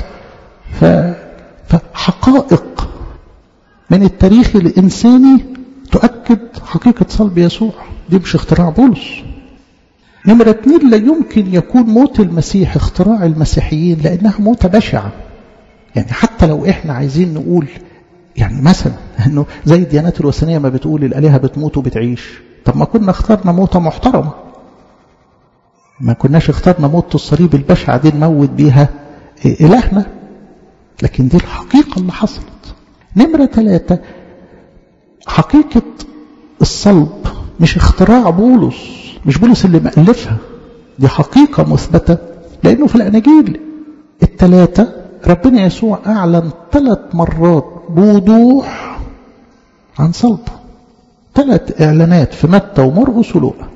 فحقائق من التاريخ الإنساني تؤكد حقيقة صلب يسوع، دي مش اختراع بولس. نمرة اتنين، لا يمكن يكون موت المسيح اختراع المسيحيين لأنها موتة بشعة. يعني حتى لو احنا عايزين نقول يعني مثلا انه زي الديانات الوثنيه ما بتقول الالهه بتموت وبتعيش، طب ما كنا اخترنا موته محترمه، ما كناش اخترنا موت الصليب البشعه دي نموت بيها الهنا، لكن دي الحقيقه اللي حصلت. نمره ثلاثه، حقيقه الصلب مش اختراع بولس، مش بولس اللي مألفها، دي حقيقه مثبته لانه في الاناجيل الثلاثه ربنا يسوع اعلن ثلاث مرات بوضوح عن صلبه، ثلاث اعلانات في متى ومرقس ولوقا،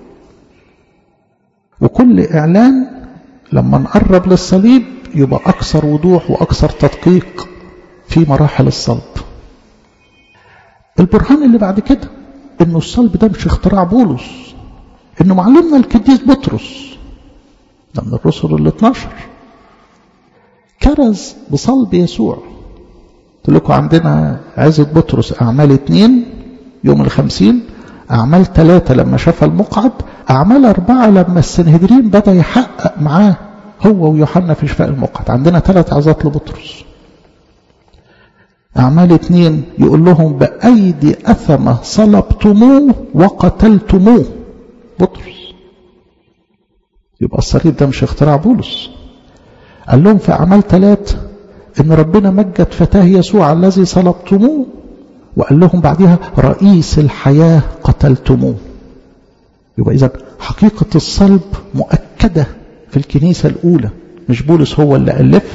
وكل اعلان لما نقرب للصليب يبقى اكثر وضوح واكثر تدقيق في مراحل الصلب. البرهان اللي بعد كده انه الصلب ده مش اختراع بولس، انه معلمنا القديس بطرس ده من الرسل الاثناشر كرز بصلب يسوع. قلت لكم عندنا عزة بطرس أعمال اتنين يوم الخمسين، أعمال ثلاثة لما شاف المقعد، أعمال أربعة لما السنهدرين بدأ يحقق معاه هو ويوحنا في شفاء المقعد. عندنا ثلاث عظات لبطرس. أعمال اتنين يقول لهم بأيدي أثمة صلبتموه وقتلتموه بطرس، يبقى الصليب ده مش اختراع بولس. قال لهم في أعمال ثلاث إن ربنا مجد فتاه يسوع الذي صلبتموه، وقال لهم بعدها رئيس الحياة قتلتموه. يبقى إذا حقيقة الصلب مؤكدة في الكنيسة الأولى، مش بولس هو اللي ألف.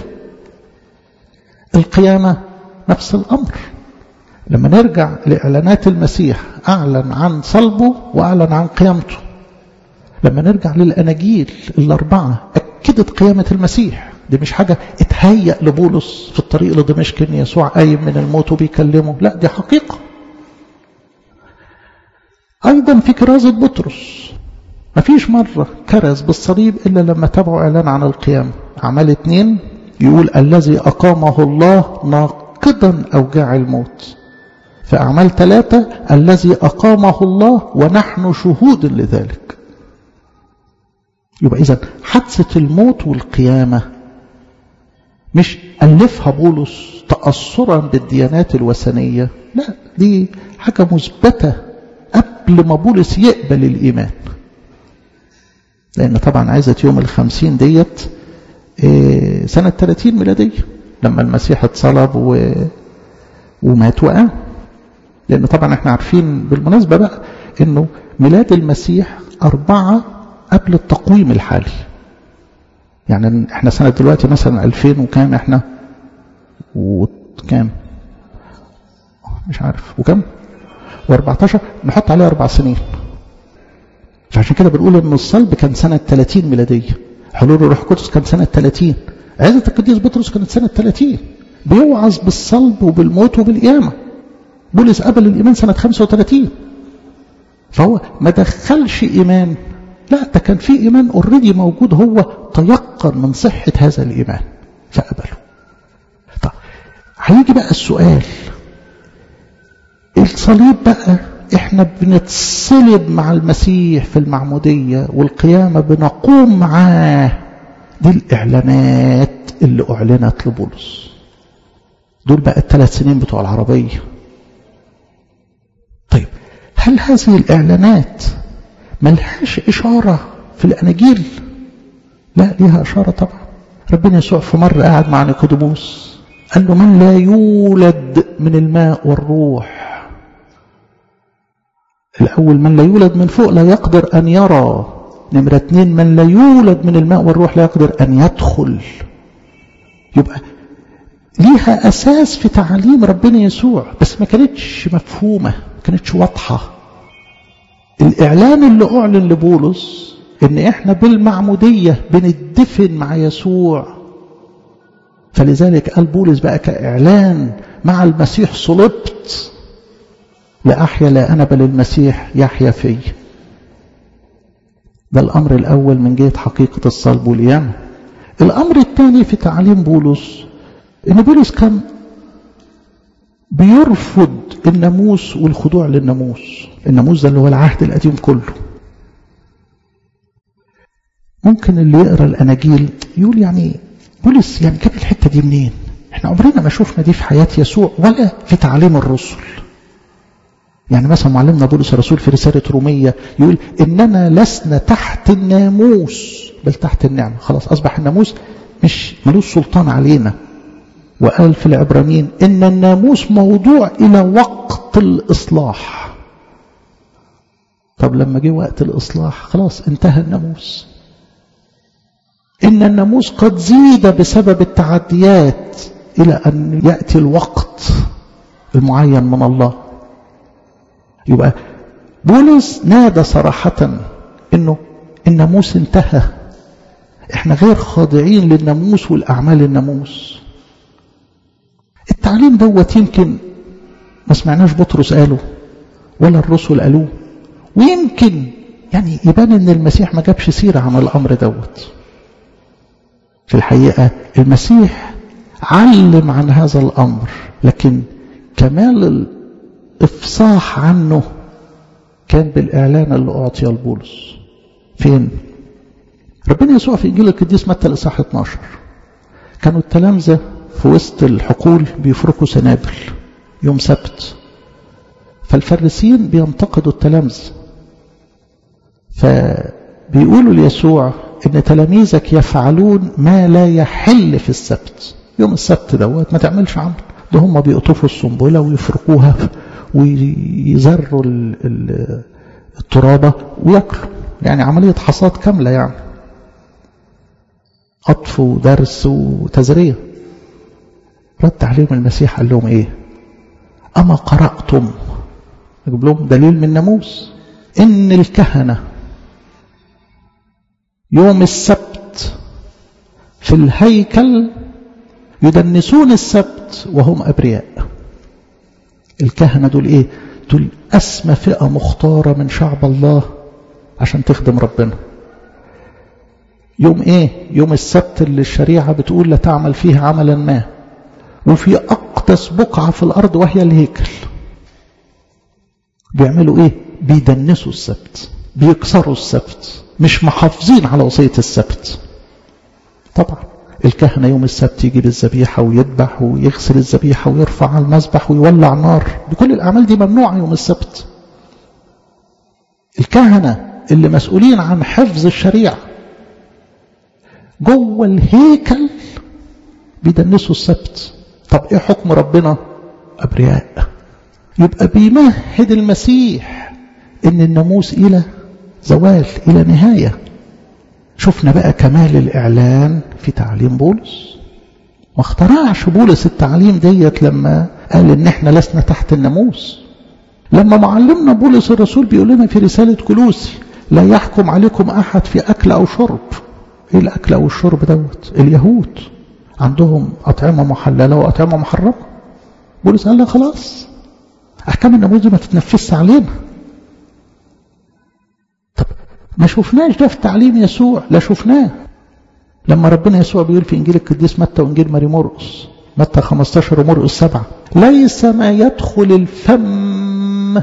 القيامة نفس الأمر، لما نرجع لإعلانات المسيح أعلن عن صلبه وأعلن عن قيامته. لما نرجع للأناجيل الأربعة أكدت قيامة المسيح، دي مش حاجة اتهيأ لبولس في الطريق لدمشق ان يسوع قايم من الموت وبيكلمه، لا دي حقيقة. ايضا في كرازة بطرس مفيش مرة كرز بالصليب الا لما تابعوا اعلان عن القيامة. اعمال اتنين يقول الذي اقامه الله ناقضا اوجاع الموت. في اعمال ثلاثة الذي اقامه الله ونحن شهود لذلك. يبقى اذا حادثة الموت والقيامة مش ألفها بولس تأثرا بالديانات الوثنية، لا دي حاجة مثبتة قبل ما بولس يقبل الإيمان. لأن طبعا عايزة يوم الخمسين ديت سنة ثلاثين ميلادية لما المسيح اتصلب و... ومات وقام. لأن طبعا احنا عارفين بالمناسبة بقى انه ميلاد المسيح أربعة قبل التقويم الحالي. يعني احنا سنة دلوقتي مثلا ألفين وكام احنا وكام مش عارف وكام واربعتاشر، نحط عليه اربع سنين. فعشان كده بنقول ان الصلب كان سنة ثلاثين ميلادية، حلول الروح القدس كان سنة ثلاثين، عزة القديس بطرس كانت سنة ثلاثين، بيوعظ بالصلب وبالموت وبالقيامة. بولس قبل الإيمان سنة خمسة وثلاثين، فهو ما دخلش إيمان، لا ده كان في إيمان اوريدي موجود، هو تيقن من صحة هذا الإيمان فقبله. طب هيجي بقى السؤال، الصليب بقى احنا بنتصلب مع المسيح في المعمودية والقيامة بنقوم معاه، دي الإعلانات اللي أعلنت لبولس، دول بقى الثلاث سنين بتوع العربية. طيب هل هذه الإعلانات ملهاش إشارة في الأناجيل؟ لا ليها إشارة طبعا. ربنا يسوع في مرة قاعد مع نيقوديموس قال له من لا يولد من الماء والروح، الأول من لا يولد من فوق لا يقدر أن يرى، نمرة اتنين من لا يولد من الماء والروح لا يقدر أن يدخل. يبقى ليها أساس في تعاليم ربنا يسوع، بس ما كانتش مفهومة، ما كانتش واضحة. الإعلان اللي أعلن لبولس إن إحنا بالمعمودية بندفن مع يسوع، فلذلك قال بولس بقى كإعلان مع المسيح صلبت لا أحيا لا أنا بل المسيح يحيا في. ده الأمر الأول من جهة حقيقة الصلب والقيامة. الأمر الثاني في تعليم بولس إن بولس كان بيرفض الناموس والخضوع للناموس. الناموس ده اللي هو العهد القديم كله. ممكن اللي يقرأ الأناجيل يقول يعني بولس يعني جاب الحتة دي منين؟ احنا عمرنا ما شفنا دي في حياة يسوع ولا في تعليم الرسل. يعني مثلا معلمنا بولس الرسول في رسالة رومية يقول إننا لسنا تحت الناموس بل تحت النعمة. خلاص أصبح الناموس مش ملوش سلطان علينا. وقال في العبرانيين إن الناموس موضوع إلى وقت الإصلاح. طب لما جه وقت الإصلاح خلاص انتهى الناموس. إن الناموس قد زيد بسبب التعديات إلى أن يأتي الوقت المعين من الله. يبقى بولس نادى صراحة إنه الناموس انتهى، إحنا غير خاضعين للناموس والأعمال الناموس. التعليم دوت يمكن ما سمعناش بطرس قاله ولا الرسل قالوه، ويمكن يعني يبان إن المسيح ما جابش سيرة عن الأمر دوت. في الحقيقة المسيح علم عن هذا الأمر، لكن كمال الإفصاح عنه كان بالإعلان اللي أعطي لبولس. فين؟ ربنا يسوع في إنجيل القديس متى الإصحاح اثناشر كانوا التلامذة في وسط الحقول بيفركوا سنابل يوم سبت، فالفريسيين بينتقدوا التلامذة، فبيقولوا ليسوع إن تلاميذك يفعلون ما لا يحل في السبت. يوم السبت دوت ما تعملش عمل، ده هم بيقطفوا السنبلة ويفركوها ويزروا الترابة ويأكلوا، يعني عملية حصاد كاملة، يعني قطف ودرس وتزرية. رد عليهم المسيح قال لهم ايه؟ أما قرأتم، يجيب لهم دليل من الناموس، إن الكهنة يوم السبت في الهيكل يدنسون السبت وهم أبرياء. الكهنة دول ايه؟ دول أسمى فئة مختارة من شعب الله عشان تخدم ربنا. يوم ايه؟ يوم السبت اللي الشريعة بتقول لا تعمل فيه عملا ما، وفي أقدس بقعة في الأرض وهي الهيكل بيعملوا ايه؟ بيدنسوا السبت، بيكسروا السبت، مش محافظين على وصية السبت. طبعا الكهنة يوم السبت يجيب الذبيحة ويذبح ويغسل الذبيحة ويرفع على المذبح ويولع نار، بكل الأعمال دي ممنوعة يوم السبت. الكهنة اللي مسؤولين عن حفظ الشريعة جوه الهيكل بيدنسوا السبت. طب ايه حكم ربنا؟ أبرياء. يبقى بيمهد المسيح ان الناموس الى زوال، الى نهاية. شفنا بقى كمال الإعلان في تعليم بولس. ما اخترعش بولس التعليم ديت لما قال ان احنا لسنا تحت الناموس. لما معلمنا بولس الرسول بيقول لنا في رسالة كولوسي لا يحكم عليكم أحد في أكل أو شرب. ايه الأكل أو الشرب دوت؟ اليهود عندهم أطعمة محللة وأطعمة محرمة. بولس قال لا خلاص، أحكام الناموس دي ما تتنفسش علينا. طب ما شفناش ده في تعليم يسوع؟ لا شفناه. لما ربنا يسوع بيقول في إنجيل القديس متى وإنجيل ماري مرقس، متى خمستاشر ومرقس سبعة، ليس ما يدخل الفم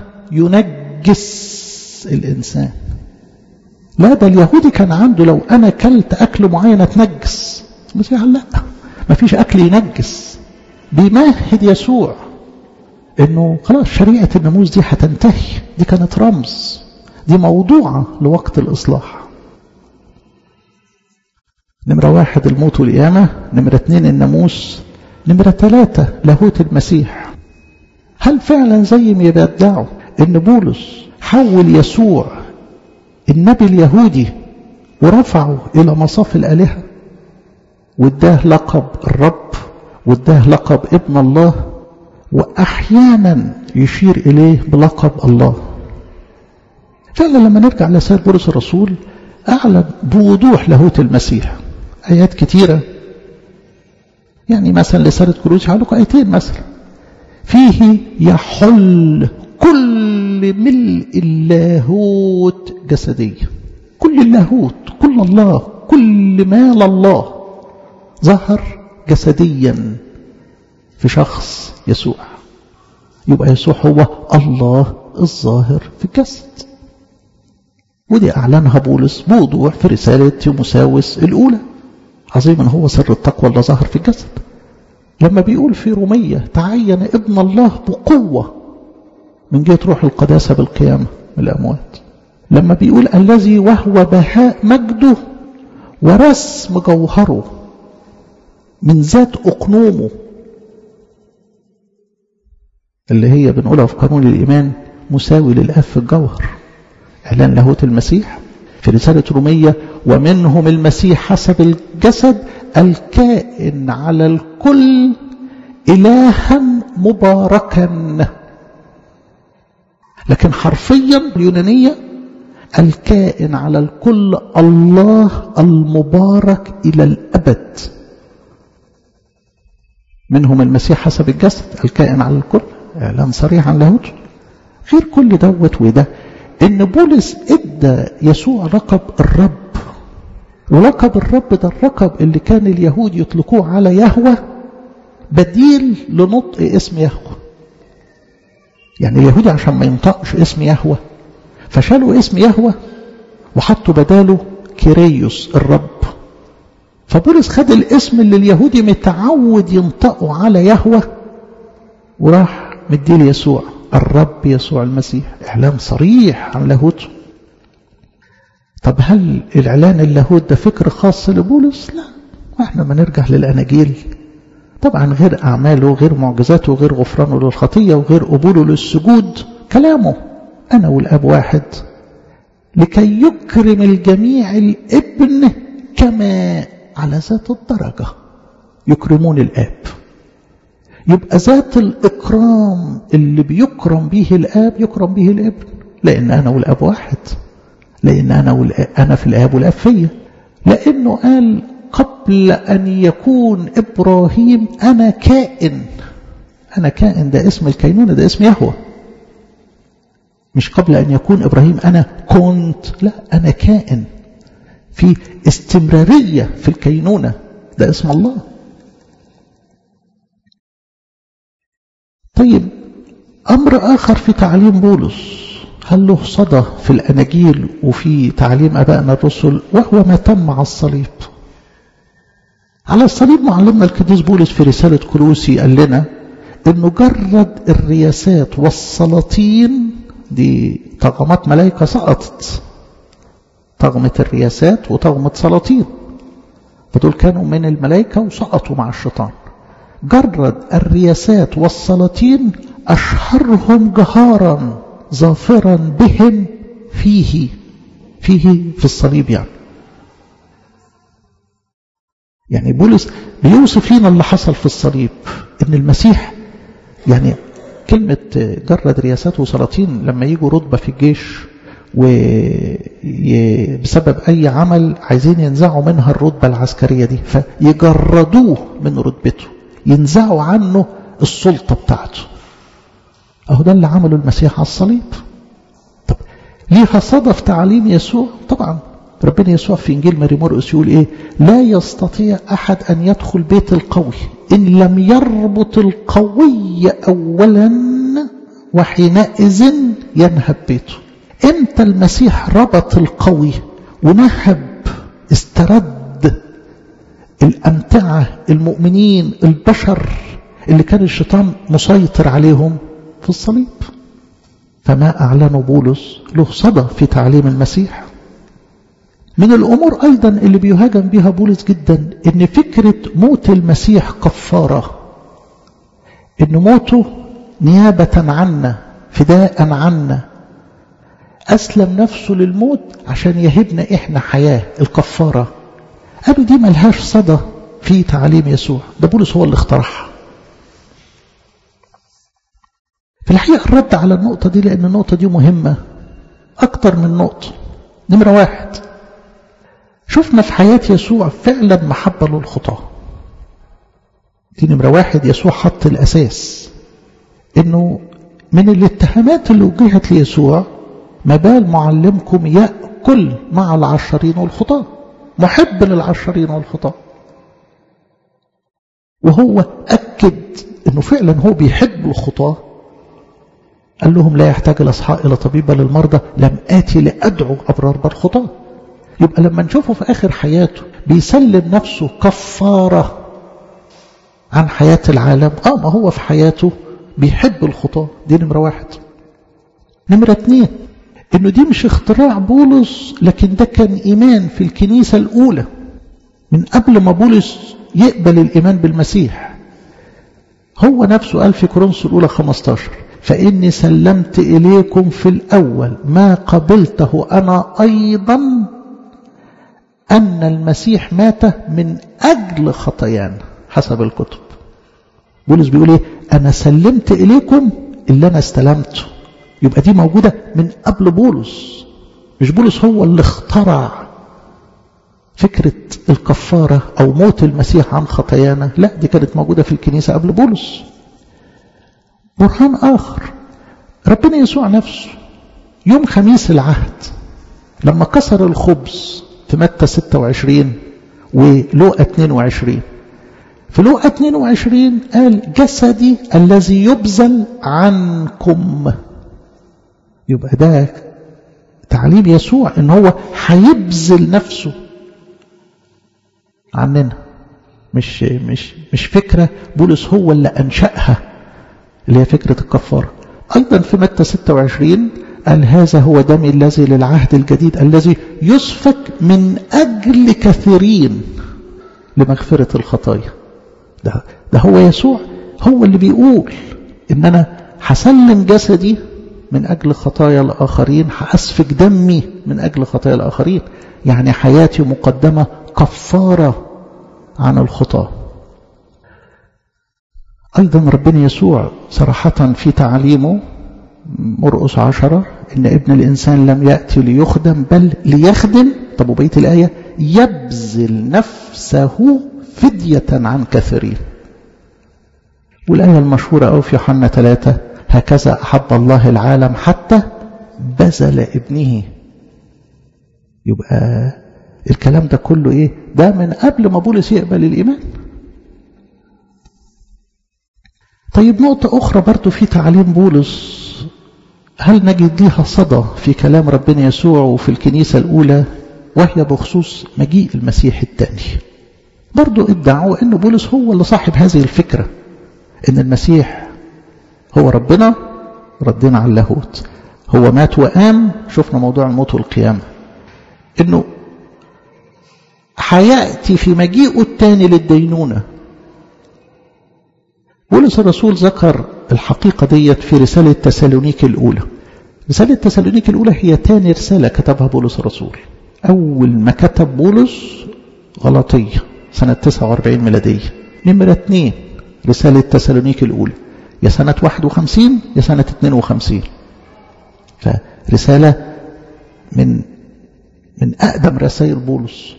ينجس الإنسان. لا، ده اليهودي كان عنده لو أنا كلت أكل معين أتنجس. المسيح قال لا، ما فيش أكل ينجس. بيمهد يسوع إنه خلاص شريعة الناموس دي هتنتهي، دي كانت رمز، دي موضوعة لوقت الإصلاح. نمرة واحد الموت والقيامة، نمرة اتنين الناموس، نمرة ثلاثة لاهوت المسيح. هل فعلا زي ما بيدعوا إن بولس حول يسوع النبي اليهودي ورفعه إلى مصاف الآلهة واداه لقب الرب واداه لقب ابن الله، وأحيانا يشير إليه بلقب الله؟ فعلا لما نرجع لسير بولس الرسول أعلن بوضوح لاهوت المسيح. آيات كتيرة، يعني مثلا لسيرة كولوسي هقول آيتين مثلا: فيه يحل كل ملء اللاهوت جسديا. كل اللاهوت، كل الله، كل مال الله ظهر جسديا في شخص يسوع. يبقى يسوع هو الله الظاهر في الجسد. ودي أعلنها بولس بوضوح في رسالة تيموثاوس الأولى: عظيما هو سر التقوى اللي ظهر في الجسد. لما بيقول في رومية تعين ابن الله بقوة من جهة روح القداسة بالقيامة من الأموات. لما بيقول الذي وهو بهاء مجده ورسم جوهره من ذات أقنومه، اللي هي بنقولها في قانون الإيمان مساوي للآب في الجوهر، إعلان لاهوت المسيح. في رسالة رومية ومنهم المسيح حسب الجسد الكائن على الكل إلها مباركا. لكن حرفيا اليونانية الكائن على الكل الله المبارك إلى الأبد. منهم المسيح حسب الجسد الكائن على الكل، إعلان صريح عن لاهوته. غير كل دوت وده إن بولس إدى يسوع لقب الرب، ولقب الرب ده الرقب اللي كان اليهود يطلقوه على يهوه بديل لنطق اسم يهوه. يعني اليهودي عشان ما ينطقش اسم يهوه فشالوا اسم يهوه وحطوا بداله كيريوس الرب. فبولس خد الاسم اللي اليهودي متعود ينطقه على يهوه وراح مديه ليسوع الرب يسوع المسيح، إعلان صريح عن لاهوته. طب هل الإعلان اللاهوت ده فكر خاص لبولس؟ لا، واحنا ما نرجع للأناجيل طبعا غير أعماله غير معجزاته غير غفرانه للخطية وغير قبوله للسجود، كلامه أنا والأب واحد لكي يكرم الجميع الابن كما على ذات الدرجة يكرمون الآب. يبقى ذات الإكرام اللي بيكرم به الآب يكرم به الابن، لأن أنا والآب واحد، لأن أنا, والآب أنا في الآب والآب فيا. لأنه قال قبل أن يكون إبراهيم أنا كائن. أنا كائن ده اسم الكينونة، ده اسم يهوه. مش قبل أن يكون إبراهيم أنا كنت، لا، أنا كائن في استمرارية في الكينونة، ده اسم الله. طيب أمر آخر في تعليم بولس هل له صدى في الأناجيل وفي تعليم أبائنا الرسل، وهو ما تم على الصليب. على الصليب معلمنا القديس بولس في رسالة كولوسي قال لنا إنه جرد الرياسات والسلاطين، دي طغمات ملائكة سقطت، طغمة الرياسات وطغمة سلاطين، فدول كانوا من الملائكة وسقطوا مع الشيطان. جرد الرياسات والسلاطين أشهرهم جهارا ظافرا بهم فيه فيه في الصليب. يعني يعني بولس بيوصف لنا اللي حصل في الصليب، ان المسيح يعني كلمة جرد رياسات وسلاطين لما يجوا رتبة في الجيش وبسبب أي عمل عايزين ينزعوا منها الرتبة العسكرية دي فيجردوه من رتبته، ينزعوا عنه السلطة بتاعته. أهو ده اللي عمله المسيح على الصليب. طب ليها صدى في تعليم يسوع؟ طبعا ربنا يسوع في إنجيل ماري مرقس يقول إيه؟ لا يستطيع أحد أن يدخل بيت القوي إن لم يربط القوي أولا وحينئذ ينهب بيته. إمتى المسيح ربط القوي ونهب استرد الأمتعة المؤمنين البشر اللي كان الشيطان مسيطر عليهم؟ في الصليب. فما أعلنه بولس له صدى في تعليم المسيح. من الأمور أيضا اللي بيهاجم بها بولس جدا إن فكرة موت المسيح كفارة، إن موته نيابة عنا فداء عنا، أسلم نفسه للموت عشان يهبنا إحنا حياة الكفارة. قالوا دي ملهاش صدى في تعليم يسوع، ده بولس هو اللي اخترعها. في الحقيقة الرد على النقطة دي، لأن النقطة دي مهمة أكتر من نقطة. نمرة واحد، شفنا في حياة يسوع فعلا محبة للخطاة. دي نمرة واحد، يسوع حط الأساس إنه من الاتهامات اللي وجهت ليسوع ما بال معلمكم يأكل مع العشرين والخطاة، محب للعشرين والخطاة. وهو أكد إنه فعلا هو بيحب الخطاة. قال لهم لا يحتاج الأصحاء إلى طبيب بل المرضى، لم آتي لأدعو أبرار بل خطاة. يبقى لما نشوفه في آخر حياته بيسلم نفسه كفارة عن حياة العالم. اه ما هو في حياته بيحب الخطاة، دي نمرة واحد. نمرة اتنين انه دي مش اختراع بولس، لكن ده كان ايمان في الكنيسة الاولى من قبل ما بولس يقبل الايمان بالمسيح. هو نفسه قال في كورنثوس الاولى خمستاشر فاني سلمت اليكم في الاول ما قبلته انا ايضا، ان المسيح مات من اجل خطايانا حسب الكتب. بولس بيقول ايه؟ انا سلمت اليكم اللي انا استلمته. يبقى دي موجودة من قبل بولس، مش بولس هو اللي اخترع فكرة الكفارة أو موت المسيح عن خطايانا، لا دي كانت موجودة في الكنيسة قبل بولس. برهان آخر ربنا يسوع نفسه يوم خميس العهد لما كسر الخبز في متى ستة وعشرين ولوقا اثنين وعشرين، في لوقا اثنين وعشرين قال جسدي الذي يبذل عنكم. يبقى ده تعليم يسوع ان هو هيبذل نفسه عننا، مش مش مش فكره بولس هو اللي انشاها اللي هي فكره الكفاره. ايضا في متى ستة وعشرين قال هذا هو دمي الذي للعهد الجديد الذي يسفك من اجل كثيرين لمغفره الخطايا. ده ده هو يسوع هو اللي بيقول ان انا هسلم جسدي من أجل خطايا الآخرين، هأسفك دمي من أجل خطايا الآخرين، يعني حياتي مقدمة كفارة عن الخطاة. أيضا ربنا يسوع صراحة في تعليمه مرقس عشرة إن ابن الإنسان لم يأتي ليخدم بل ليخدم. طب وبقية الآية يبذل نفسه فدية عن كثيرين. والآية المشهورة أو في يوحنا ثلاثة هكذا أحب الله العالم حتى بذل ابنه. يبقى الكلام ده كله إيه؟ ده من قبل ما بولس يقبل الإيمان. طيب نقطة أخرى برضو في تعليم بولس هل نجد لها صدى في كلام ربنا يسوع وفي الكنيسة الأولى، وهي بخصوص مجيء المسيح الثاني. برضو ادعوا أن بولس هو اللي صاحب هذه الفكرة، أن المسيح هو ربنا، ردنا على اللاهوت، هو مات وقام، شفنا موضوع الموت والقيامة، انه هيأتي في مجيئه الثاني للدينونة. بولس الرسول ذكر الحقيقة ديت في رسالة تسالونيك الأولى. رسالة تسالونيك الأولى هي ثاني رسالة كتبها بولس الرسول. أول ما كتب بولس غلاطية سنة تسعة وأربعين ميلادية. نمرة اثنين رسالة تسالونيك الأولى يا سنة واحد وخمسين يا سنة اثنين وخمسين. فرسالة من من أقدم رسائل بولس.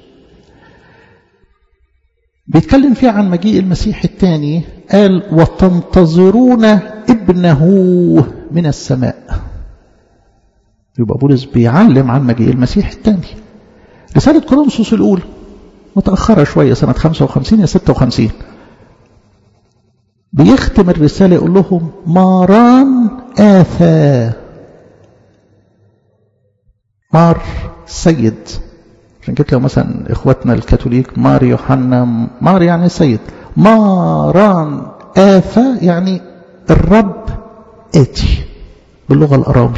بيتكلم فيها عن مجيء المسيح الثاني. قال وتنتظرون ابنه من السماء. يبقى بولس بيعلم عن مجيء المسيح الثاني. رسالة كورنثوس الأولى متأخرة شوية سنة خمسة وخمسين يا ستة وخمسين. بيختم الرسالة يقول لهم ماران آثى. مار سيد، عشان كده لو مثلا اخواتنا الكاثوليك مار يوحنا، مار يعني سيد، ماران آثى يعني الرب آتي باللغة الأرامي.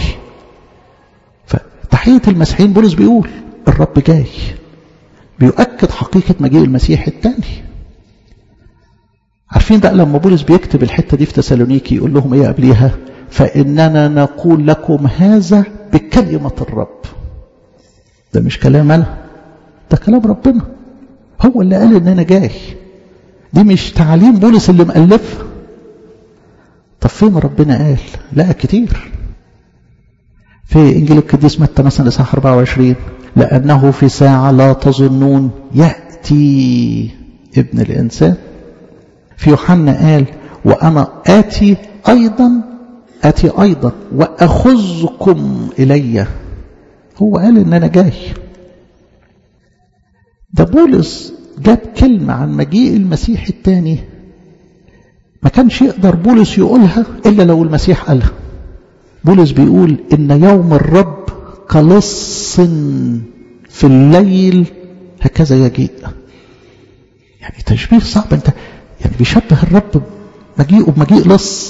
فتحية المسيحيين بولس بيقول الرب جاي، بيؤكد حقيقة مجيء المسيح الثاني. عارفين بقى لما بولس بيكتب الحتة دي في تسالونيكي يقول لهم ايه قبليها؟ فإننا نقول لكم هذا بكلمة الرب. ده مش كلام أنا، ده كلام ربنا، هو اللي قال إن أنا جاي. دي مش تعليم بولس اللي مألفها. طب فين ربنا قال؟ لا كتير. في إنجيل القديس متى مثلا إصحاح أربعة وعشرين لأنه في ساعة لا تظنون يأتي ابن الإنسان. في يوحنا قال وأنا آتي أيضا آتي أيضا وأخذكم إلي. هو قال إن أنا جاي. ده بولس جاب كلمة عن مجيء المسيح الثاني ما كانش يقدر بولس يقولها إلا لو المسيح قالها. بولس بيقول إن يوم الرب كلص في الليل هكذا يجيء. يعني تشبيه صعب. أنت يعني بيشبه الرب مجيئه بمجيء لص.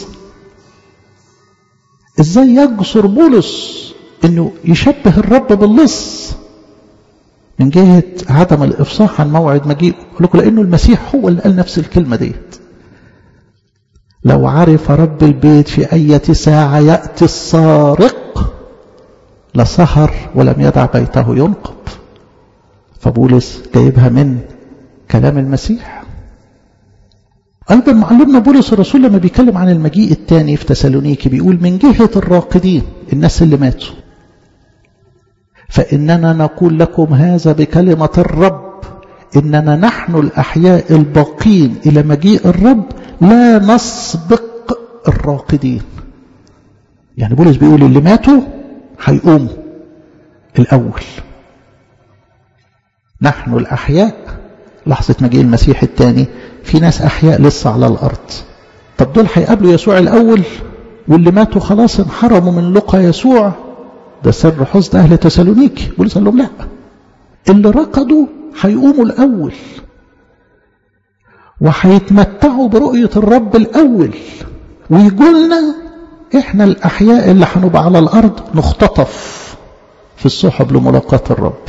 ازاي يجسر بولس انه يشبه الرب باللص من جهة عدم الافصاح عن موعد مجيئه؟ اقول لكم لانه المسيح هو اللي قال نفس الكلمة ديت. لو عرف رب البيت في اية ساعة يأتي السارق لسهر ولم يدع بيته ينقب. فبولس جايبها من كلام المسيح. أيضا معلمنا بولس الرسول لما بيتكلم عن المجيء الثاني في تسالونيكي بيقول من جهة الراقدين الناس اللي ماتوا فإننا نقول لكم هذا بكلمة الرب إننا نحن الأحياء الباقين إلى مجيء الرب لا نسبق الراقدين. يعني بولس بيقول اللي ماتوا هيقوموا الأول. نحن الأحياء لحظة مجيء المسيح الثاني في ناس أحياء لسه على الأرض. طب دول هيقابلوا يسوع الأول واللي ماتوا خلاص انحرموا من لقى يسوع. ده سر حزن أهل تسالونيكي. بولس قال لهم لا، اللي رقدوا هيقوموا الأول وهيتمتعوا برؤية الرب الأول ويقولنا إحنا الأحياء اللي هنبقى على الأرض نختطف في السحب لملاقاة الرب.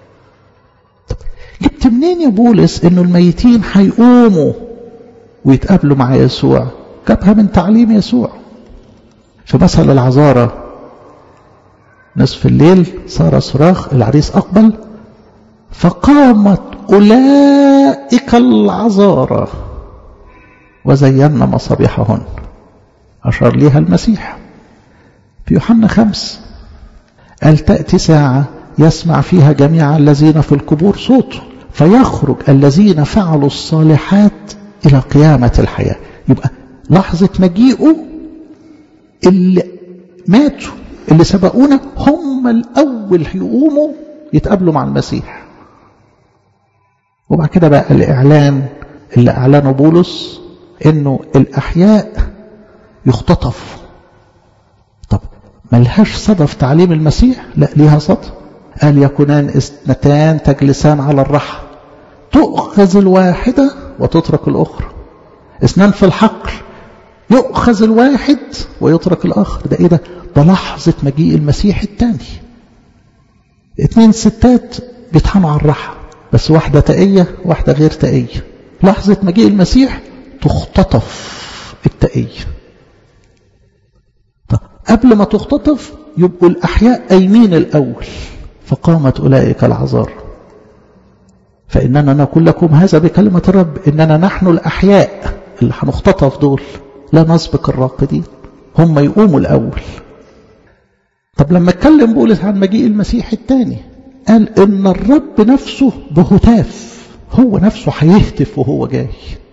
جبت منين يا بولس إنه الميتين هيقوموا ويتقابلوا مع يسوع؟ جابها من تعليم يسوع. في مثل العذارى نصف الليل صار صراخ العريس أقبل فقامت أولئك العذارى وزينا مصابيحهن. أشار ليها المسيح في يوحنا خمس قال تأتي ساعة يسمع فيها جميع الذين في القبور صوته فيخرج الذين فعلوا الصالحات إلى قيامة الحياة. يبقى لحظة مجيئه اللي ماتوا اللي سبقونا هم الأول هيقوموا يتقابلوا مع المسيح. وبعد كده بقى الإعلان اللي أعلنه بولس إنه الأحياء يختطف. طب ملهاش صدى في تعليم المسيح؟ لا ليها صدى. قال يكونان اثنتان تجلسان على الرحى تؤخذ الواحدة وتترك الأخرى. اثنان في الحقل يؤخذ الواحد ويترك الآخر. ده إيه ده؟ ده لحظة مجيء المسيح الثاني. اتنين ستات بيطحنوا على الرحى بس واحدة تقية واحدة غير تقية. لحظة مجيء المسيح تختطف التقية. طب قبل ما تختطف يبقوا الأحياء قايمين الأول فقامت أولئك العذارى. فإننا نقول لكم هذا بكلمة الرب إننا نحن الأحياء اللي هنختطف دول لا نسبق الراقدين، هم يقوموا الأول. طب لما اتكلم بولس عن مجيء المسيح الثاني قال إن الرب نفسه بهتاف، هو نفسه هيهتف وهو جاي.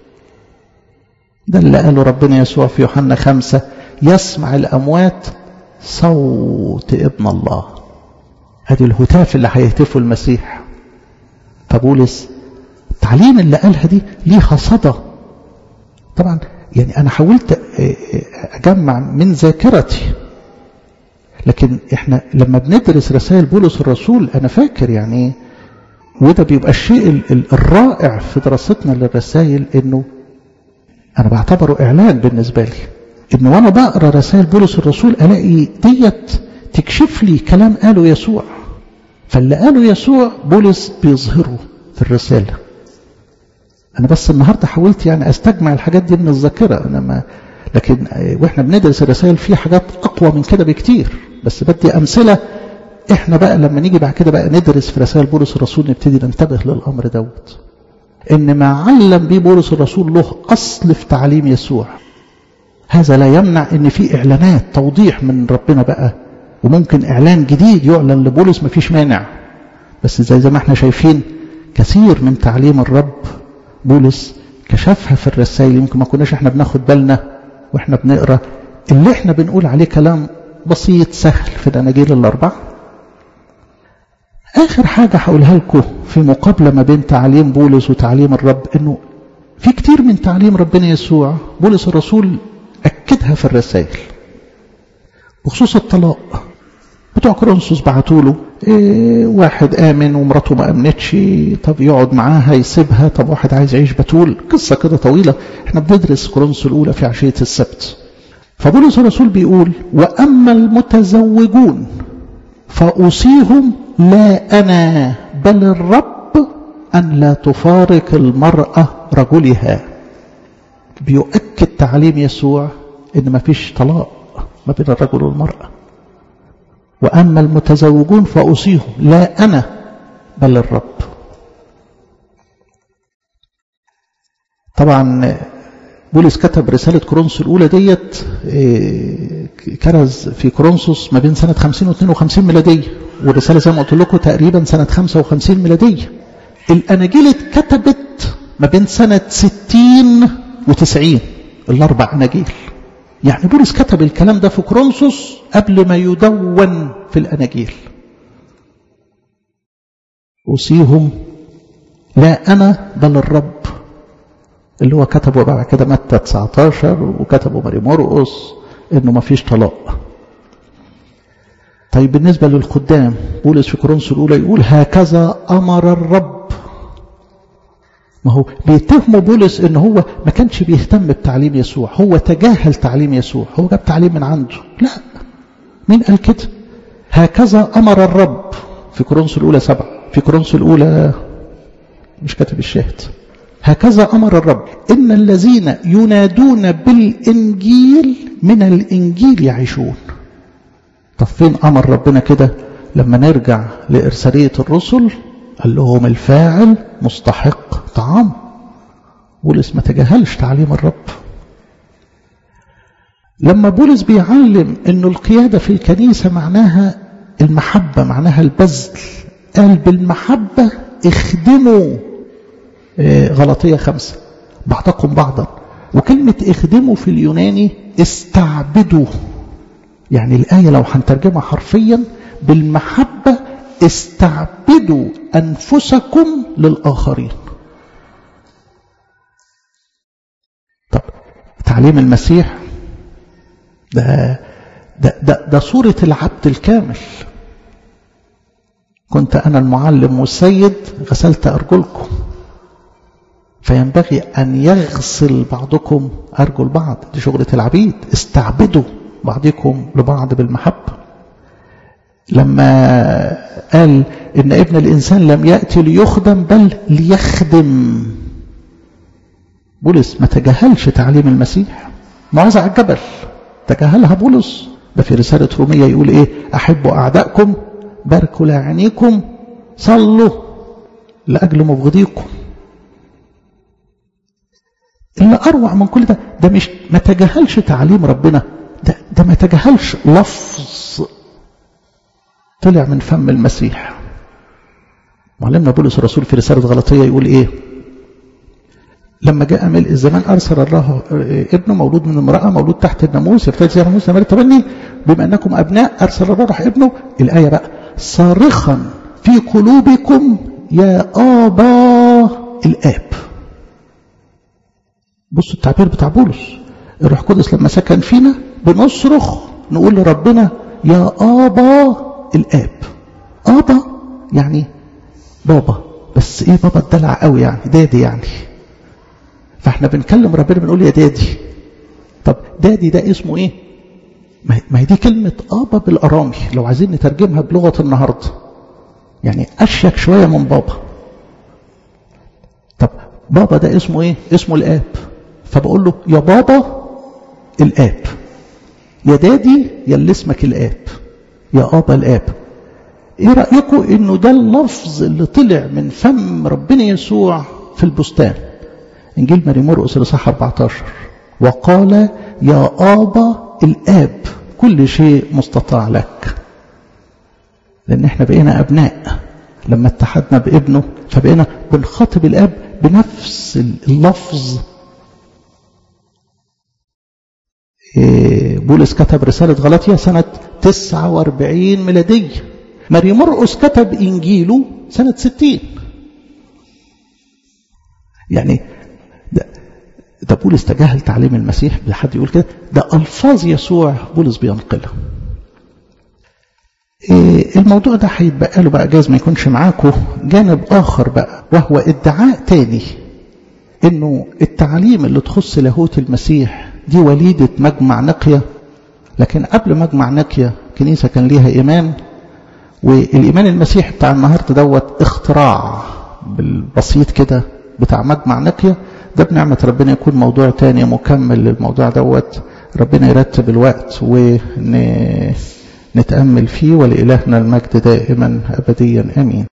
ده اللي قاله ربنا يسوع في يوحنا خمسة يسمع الأموات صوت ابن الله. هذه الهتاف اللي هيهتفوا المسيح. فبولس التعليم اللي قالها دي ليها صدى. طبعا يعني أنا حاولت أجمع من ذاكرتي، لكن إحنا لما بندرس رسائل بولس الرسول أنا فاكر يعني، وده بيبقى الشيء الرائع في دراستنا للرسائل، إنه أنا بعتبره إعلان بالنسبة لي، إنه وأنا بقرأ رسائل بولس الرسول ألاقي ديت تكشف لي كلام قاله يسوع. فاللي قاله يسوع بولس بيظهره في الرسالة. أنا بس النهاردة حاولت يعني أستجمع الحاجات دي من الذاكرة أنا ما، لكن وإحنا بندرس الرسائل في حاجات أقوى من كده بكتير، بس بدي أمثلة. إحنا بقى لما نيجي بعد كده بقى ندرس في رسائل بولس الرسول نبتدي ننتبه للأمر دوت، إن ما علم به بولس الرسول له أصل في تعليم يسوع. هذا لا يمنع إن في إعلانات توضيح من ربنا بقى، وممكن إعلان جديد يعلن لبولس ما فيش مانع. بس زي زي ما احنا شايفين كثير من تعليم الرب بولس كشفها في الرسائل، يمكن ما كناش احنا بناخد بالنا واحنا بنقرأ اللي احنا بنقول عليه كلام بسيط سهل في الأناجيل الأربعة. آخر حاجة هقولها لكم في مقابلة ما بين تعليم بولس وتعليم الرب، إنه في كتير من تعليم ربنا يسوع بولس الرسول أكدها في الرسائل. بخصوص الطلاق بتوع كورنثوس بعتوا له إيه واحد آمن ومراته ما أمنتش، طب يقعد معاها يسيبها، طب واحد عايز يعيش بتول، قصة كده طويلة. احنا بندرس كورنثوس الأولى في عشية السبت. فبولس الرسول بيقول وأما المتزوجون فأوصيهم لا أنا بل الرب أن لا تفارق المرأة رجلها. بيؤكد تعليم يسوع إن ما فيش طلاق ما بين الرجل والمرأة. وأما المتزوجون فأوصيهم لا أنا بل الرب. طبعا بولس كتب رسالة كورنثوس الأولى ديت كرز في كورنثوس ما بين سنة خمسين واثنين وخمسين ميلادية، والرسالة زي ما قلت لكم تقريبا سنة خمسة وخمسين ميلادية. الأناجيل اتكتبت ما بين سنة ستين وتسعين، الأربع أناجيل. يعني بولس كتب الكلام ده في كورنثوس قبل ما يدون في الأناجيل. أوصيهم لا أنا بل الرب، اللي هو كتبه بعد كده متى تسعة عشر وكتبه ماري مرقس إنه ما فيش طلاق. طيب بالنسبة للخدام بولس في كورنثوس الأولى يقول هكذا أمر الرب. ما هو بيتهموا بولس إن هو ما كانش بيهتم بتعليم يسوع، هو تجاهل تعليم يسوع، هو جاب تعليم من عنده. لا، مين قال كده؟ هكذا أمر الرب في كورنثوس الأولى سبعة، في كورنثوس الأولى مش كاتب الشاهد. هكذا أمر الرب إن الذين ينادون بالإنجيل من الإنجيل يعيشون. طب فين أمر ربنا كده؟ لما نرجع لإرسالية الرسل قال لهم الفاعل مستحق طعام. بولس ما تجاهلش تعليم الرب. لما بولس بيعلم إنه القيادة في الكنيسة معناها المحبة، معناها البذل، قال بالمحبة اخدموا غلطية خمسة بعضكم بعضا. وكلمة اخدموا في اليوناني استعبدوا. يعني الآية لو هنترجمها حرفيا بالمحبة استعبدوا أنفسكم للآخرين. طب تعليم المسيح ده ده ده, ده صورة العبد الكامل. كنت أنا المعلم والسيد غسلت أرجلكم، فينبغي أن يغسل بعضكم أرجل بعض. دي شغلة العبيد. استعبدوا بعضكم لبعض بالمحبة. لما قال إن ابن الإنسان لم يأتي ليخدم بل ليخدم، بولس ما تجاهلش تعليم المسيح. موعظة على الجبل تجاهلها بولس. ده في رسالة رومية يقول إيه؟ أحبوا أعدائكم، باركوا لاعنيكم، صلوا لأجل مبغضيكم. اللي أروع من كل ده، ده مش ما تجاهلش تعليم ربنا، ده, ده ما تجاهلش لفظ طلع من فم المسيح. معلمنا بولس الرسول في رسالة غلطية يقول إيه؟ لما جاء ملء الزمان أرسل الله ابنه مولود من امرأة مولود تحت الناموس يرتد زي الناموس نمر التبني بما أنكم أبناء أرسل الله روح ابنه. الآية بقى صارخا في قلوبكم يا آبا الآب. بصوا التعبير بتاع بولس. الروح القدس لما سكن فينا بنصرخ نقول لربنا يا آبا الآب. آبا يعني بابا، بس إيه بابا الدلع قوي يعني دادي يعني. فاحنا بنكلم ربنا بنقول يا دادي. طب دادي ده اسمه ايه؟ ما هي دي كلمة آبا بالأرامي لو عايزين نترجمها بلغة النهاردة، يعني أشيك شوية من بابا. طب بابا ده اسمه ايه؟ اسمه الآب. فبقول له يا بابا الآب، يا دادي يا اللي اسمك الآب، يا آبا الآب. ايه رأيكم انه ده اللفظ اللي طلع من فم ربنا يسوع في البستان؟ إنجيل ماري مرقس الإصحاح أربعة عشر وقال يا آبا الآب كل شيء مستطاع لك. لأن احنا بقينا أبناء لما اتحدنا بابنه، فبقينا بنخاطب الآب بنفس اللفظ. بولس كتب رسالة غلاطية سنة تسعة وأربعين ميلادية. ماري مرقس كتب إنجيله سنة ستين. يعني ده, ده بولس تجاهل تعليم المسيح. بحد يقول كده؟ ده ألفاظ يسوع بولس بينقلها. الموضوع ده هيتبقى له بقى جايز ما يكونش معاكم جانب آخر بقى، وهو ادعاء تاني إنه التعليم اللي تخص لاهوت المسيح دي وليدة مجمع نقية. لكن قبل مجمع نقية كنيسة كان ليها إيمان، والإيمان المسيح بتاع النهاردة دوت اختراع بالبسيط كده بتاع مجمع نقية. ده بنعمة ربنا يكون موضوع تاني مكمل للموضوع دوت. ربنا يرتب الوقت ونتأمل فيه، ولإلهنا المجد دائما أبديا آمين.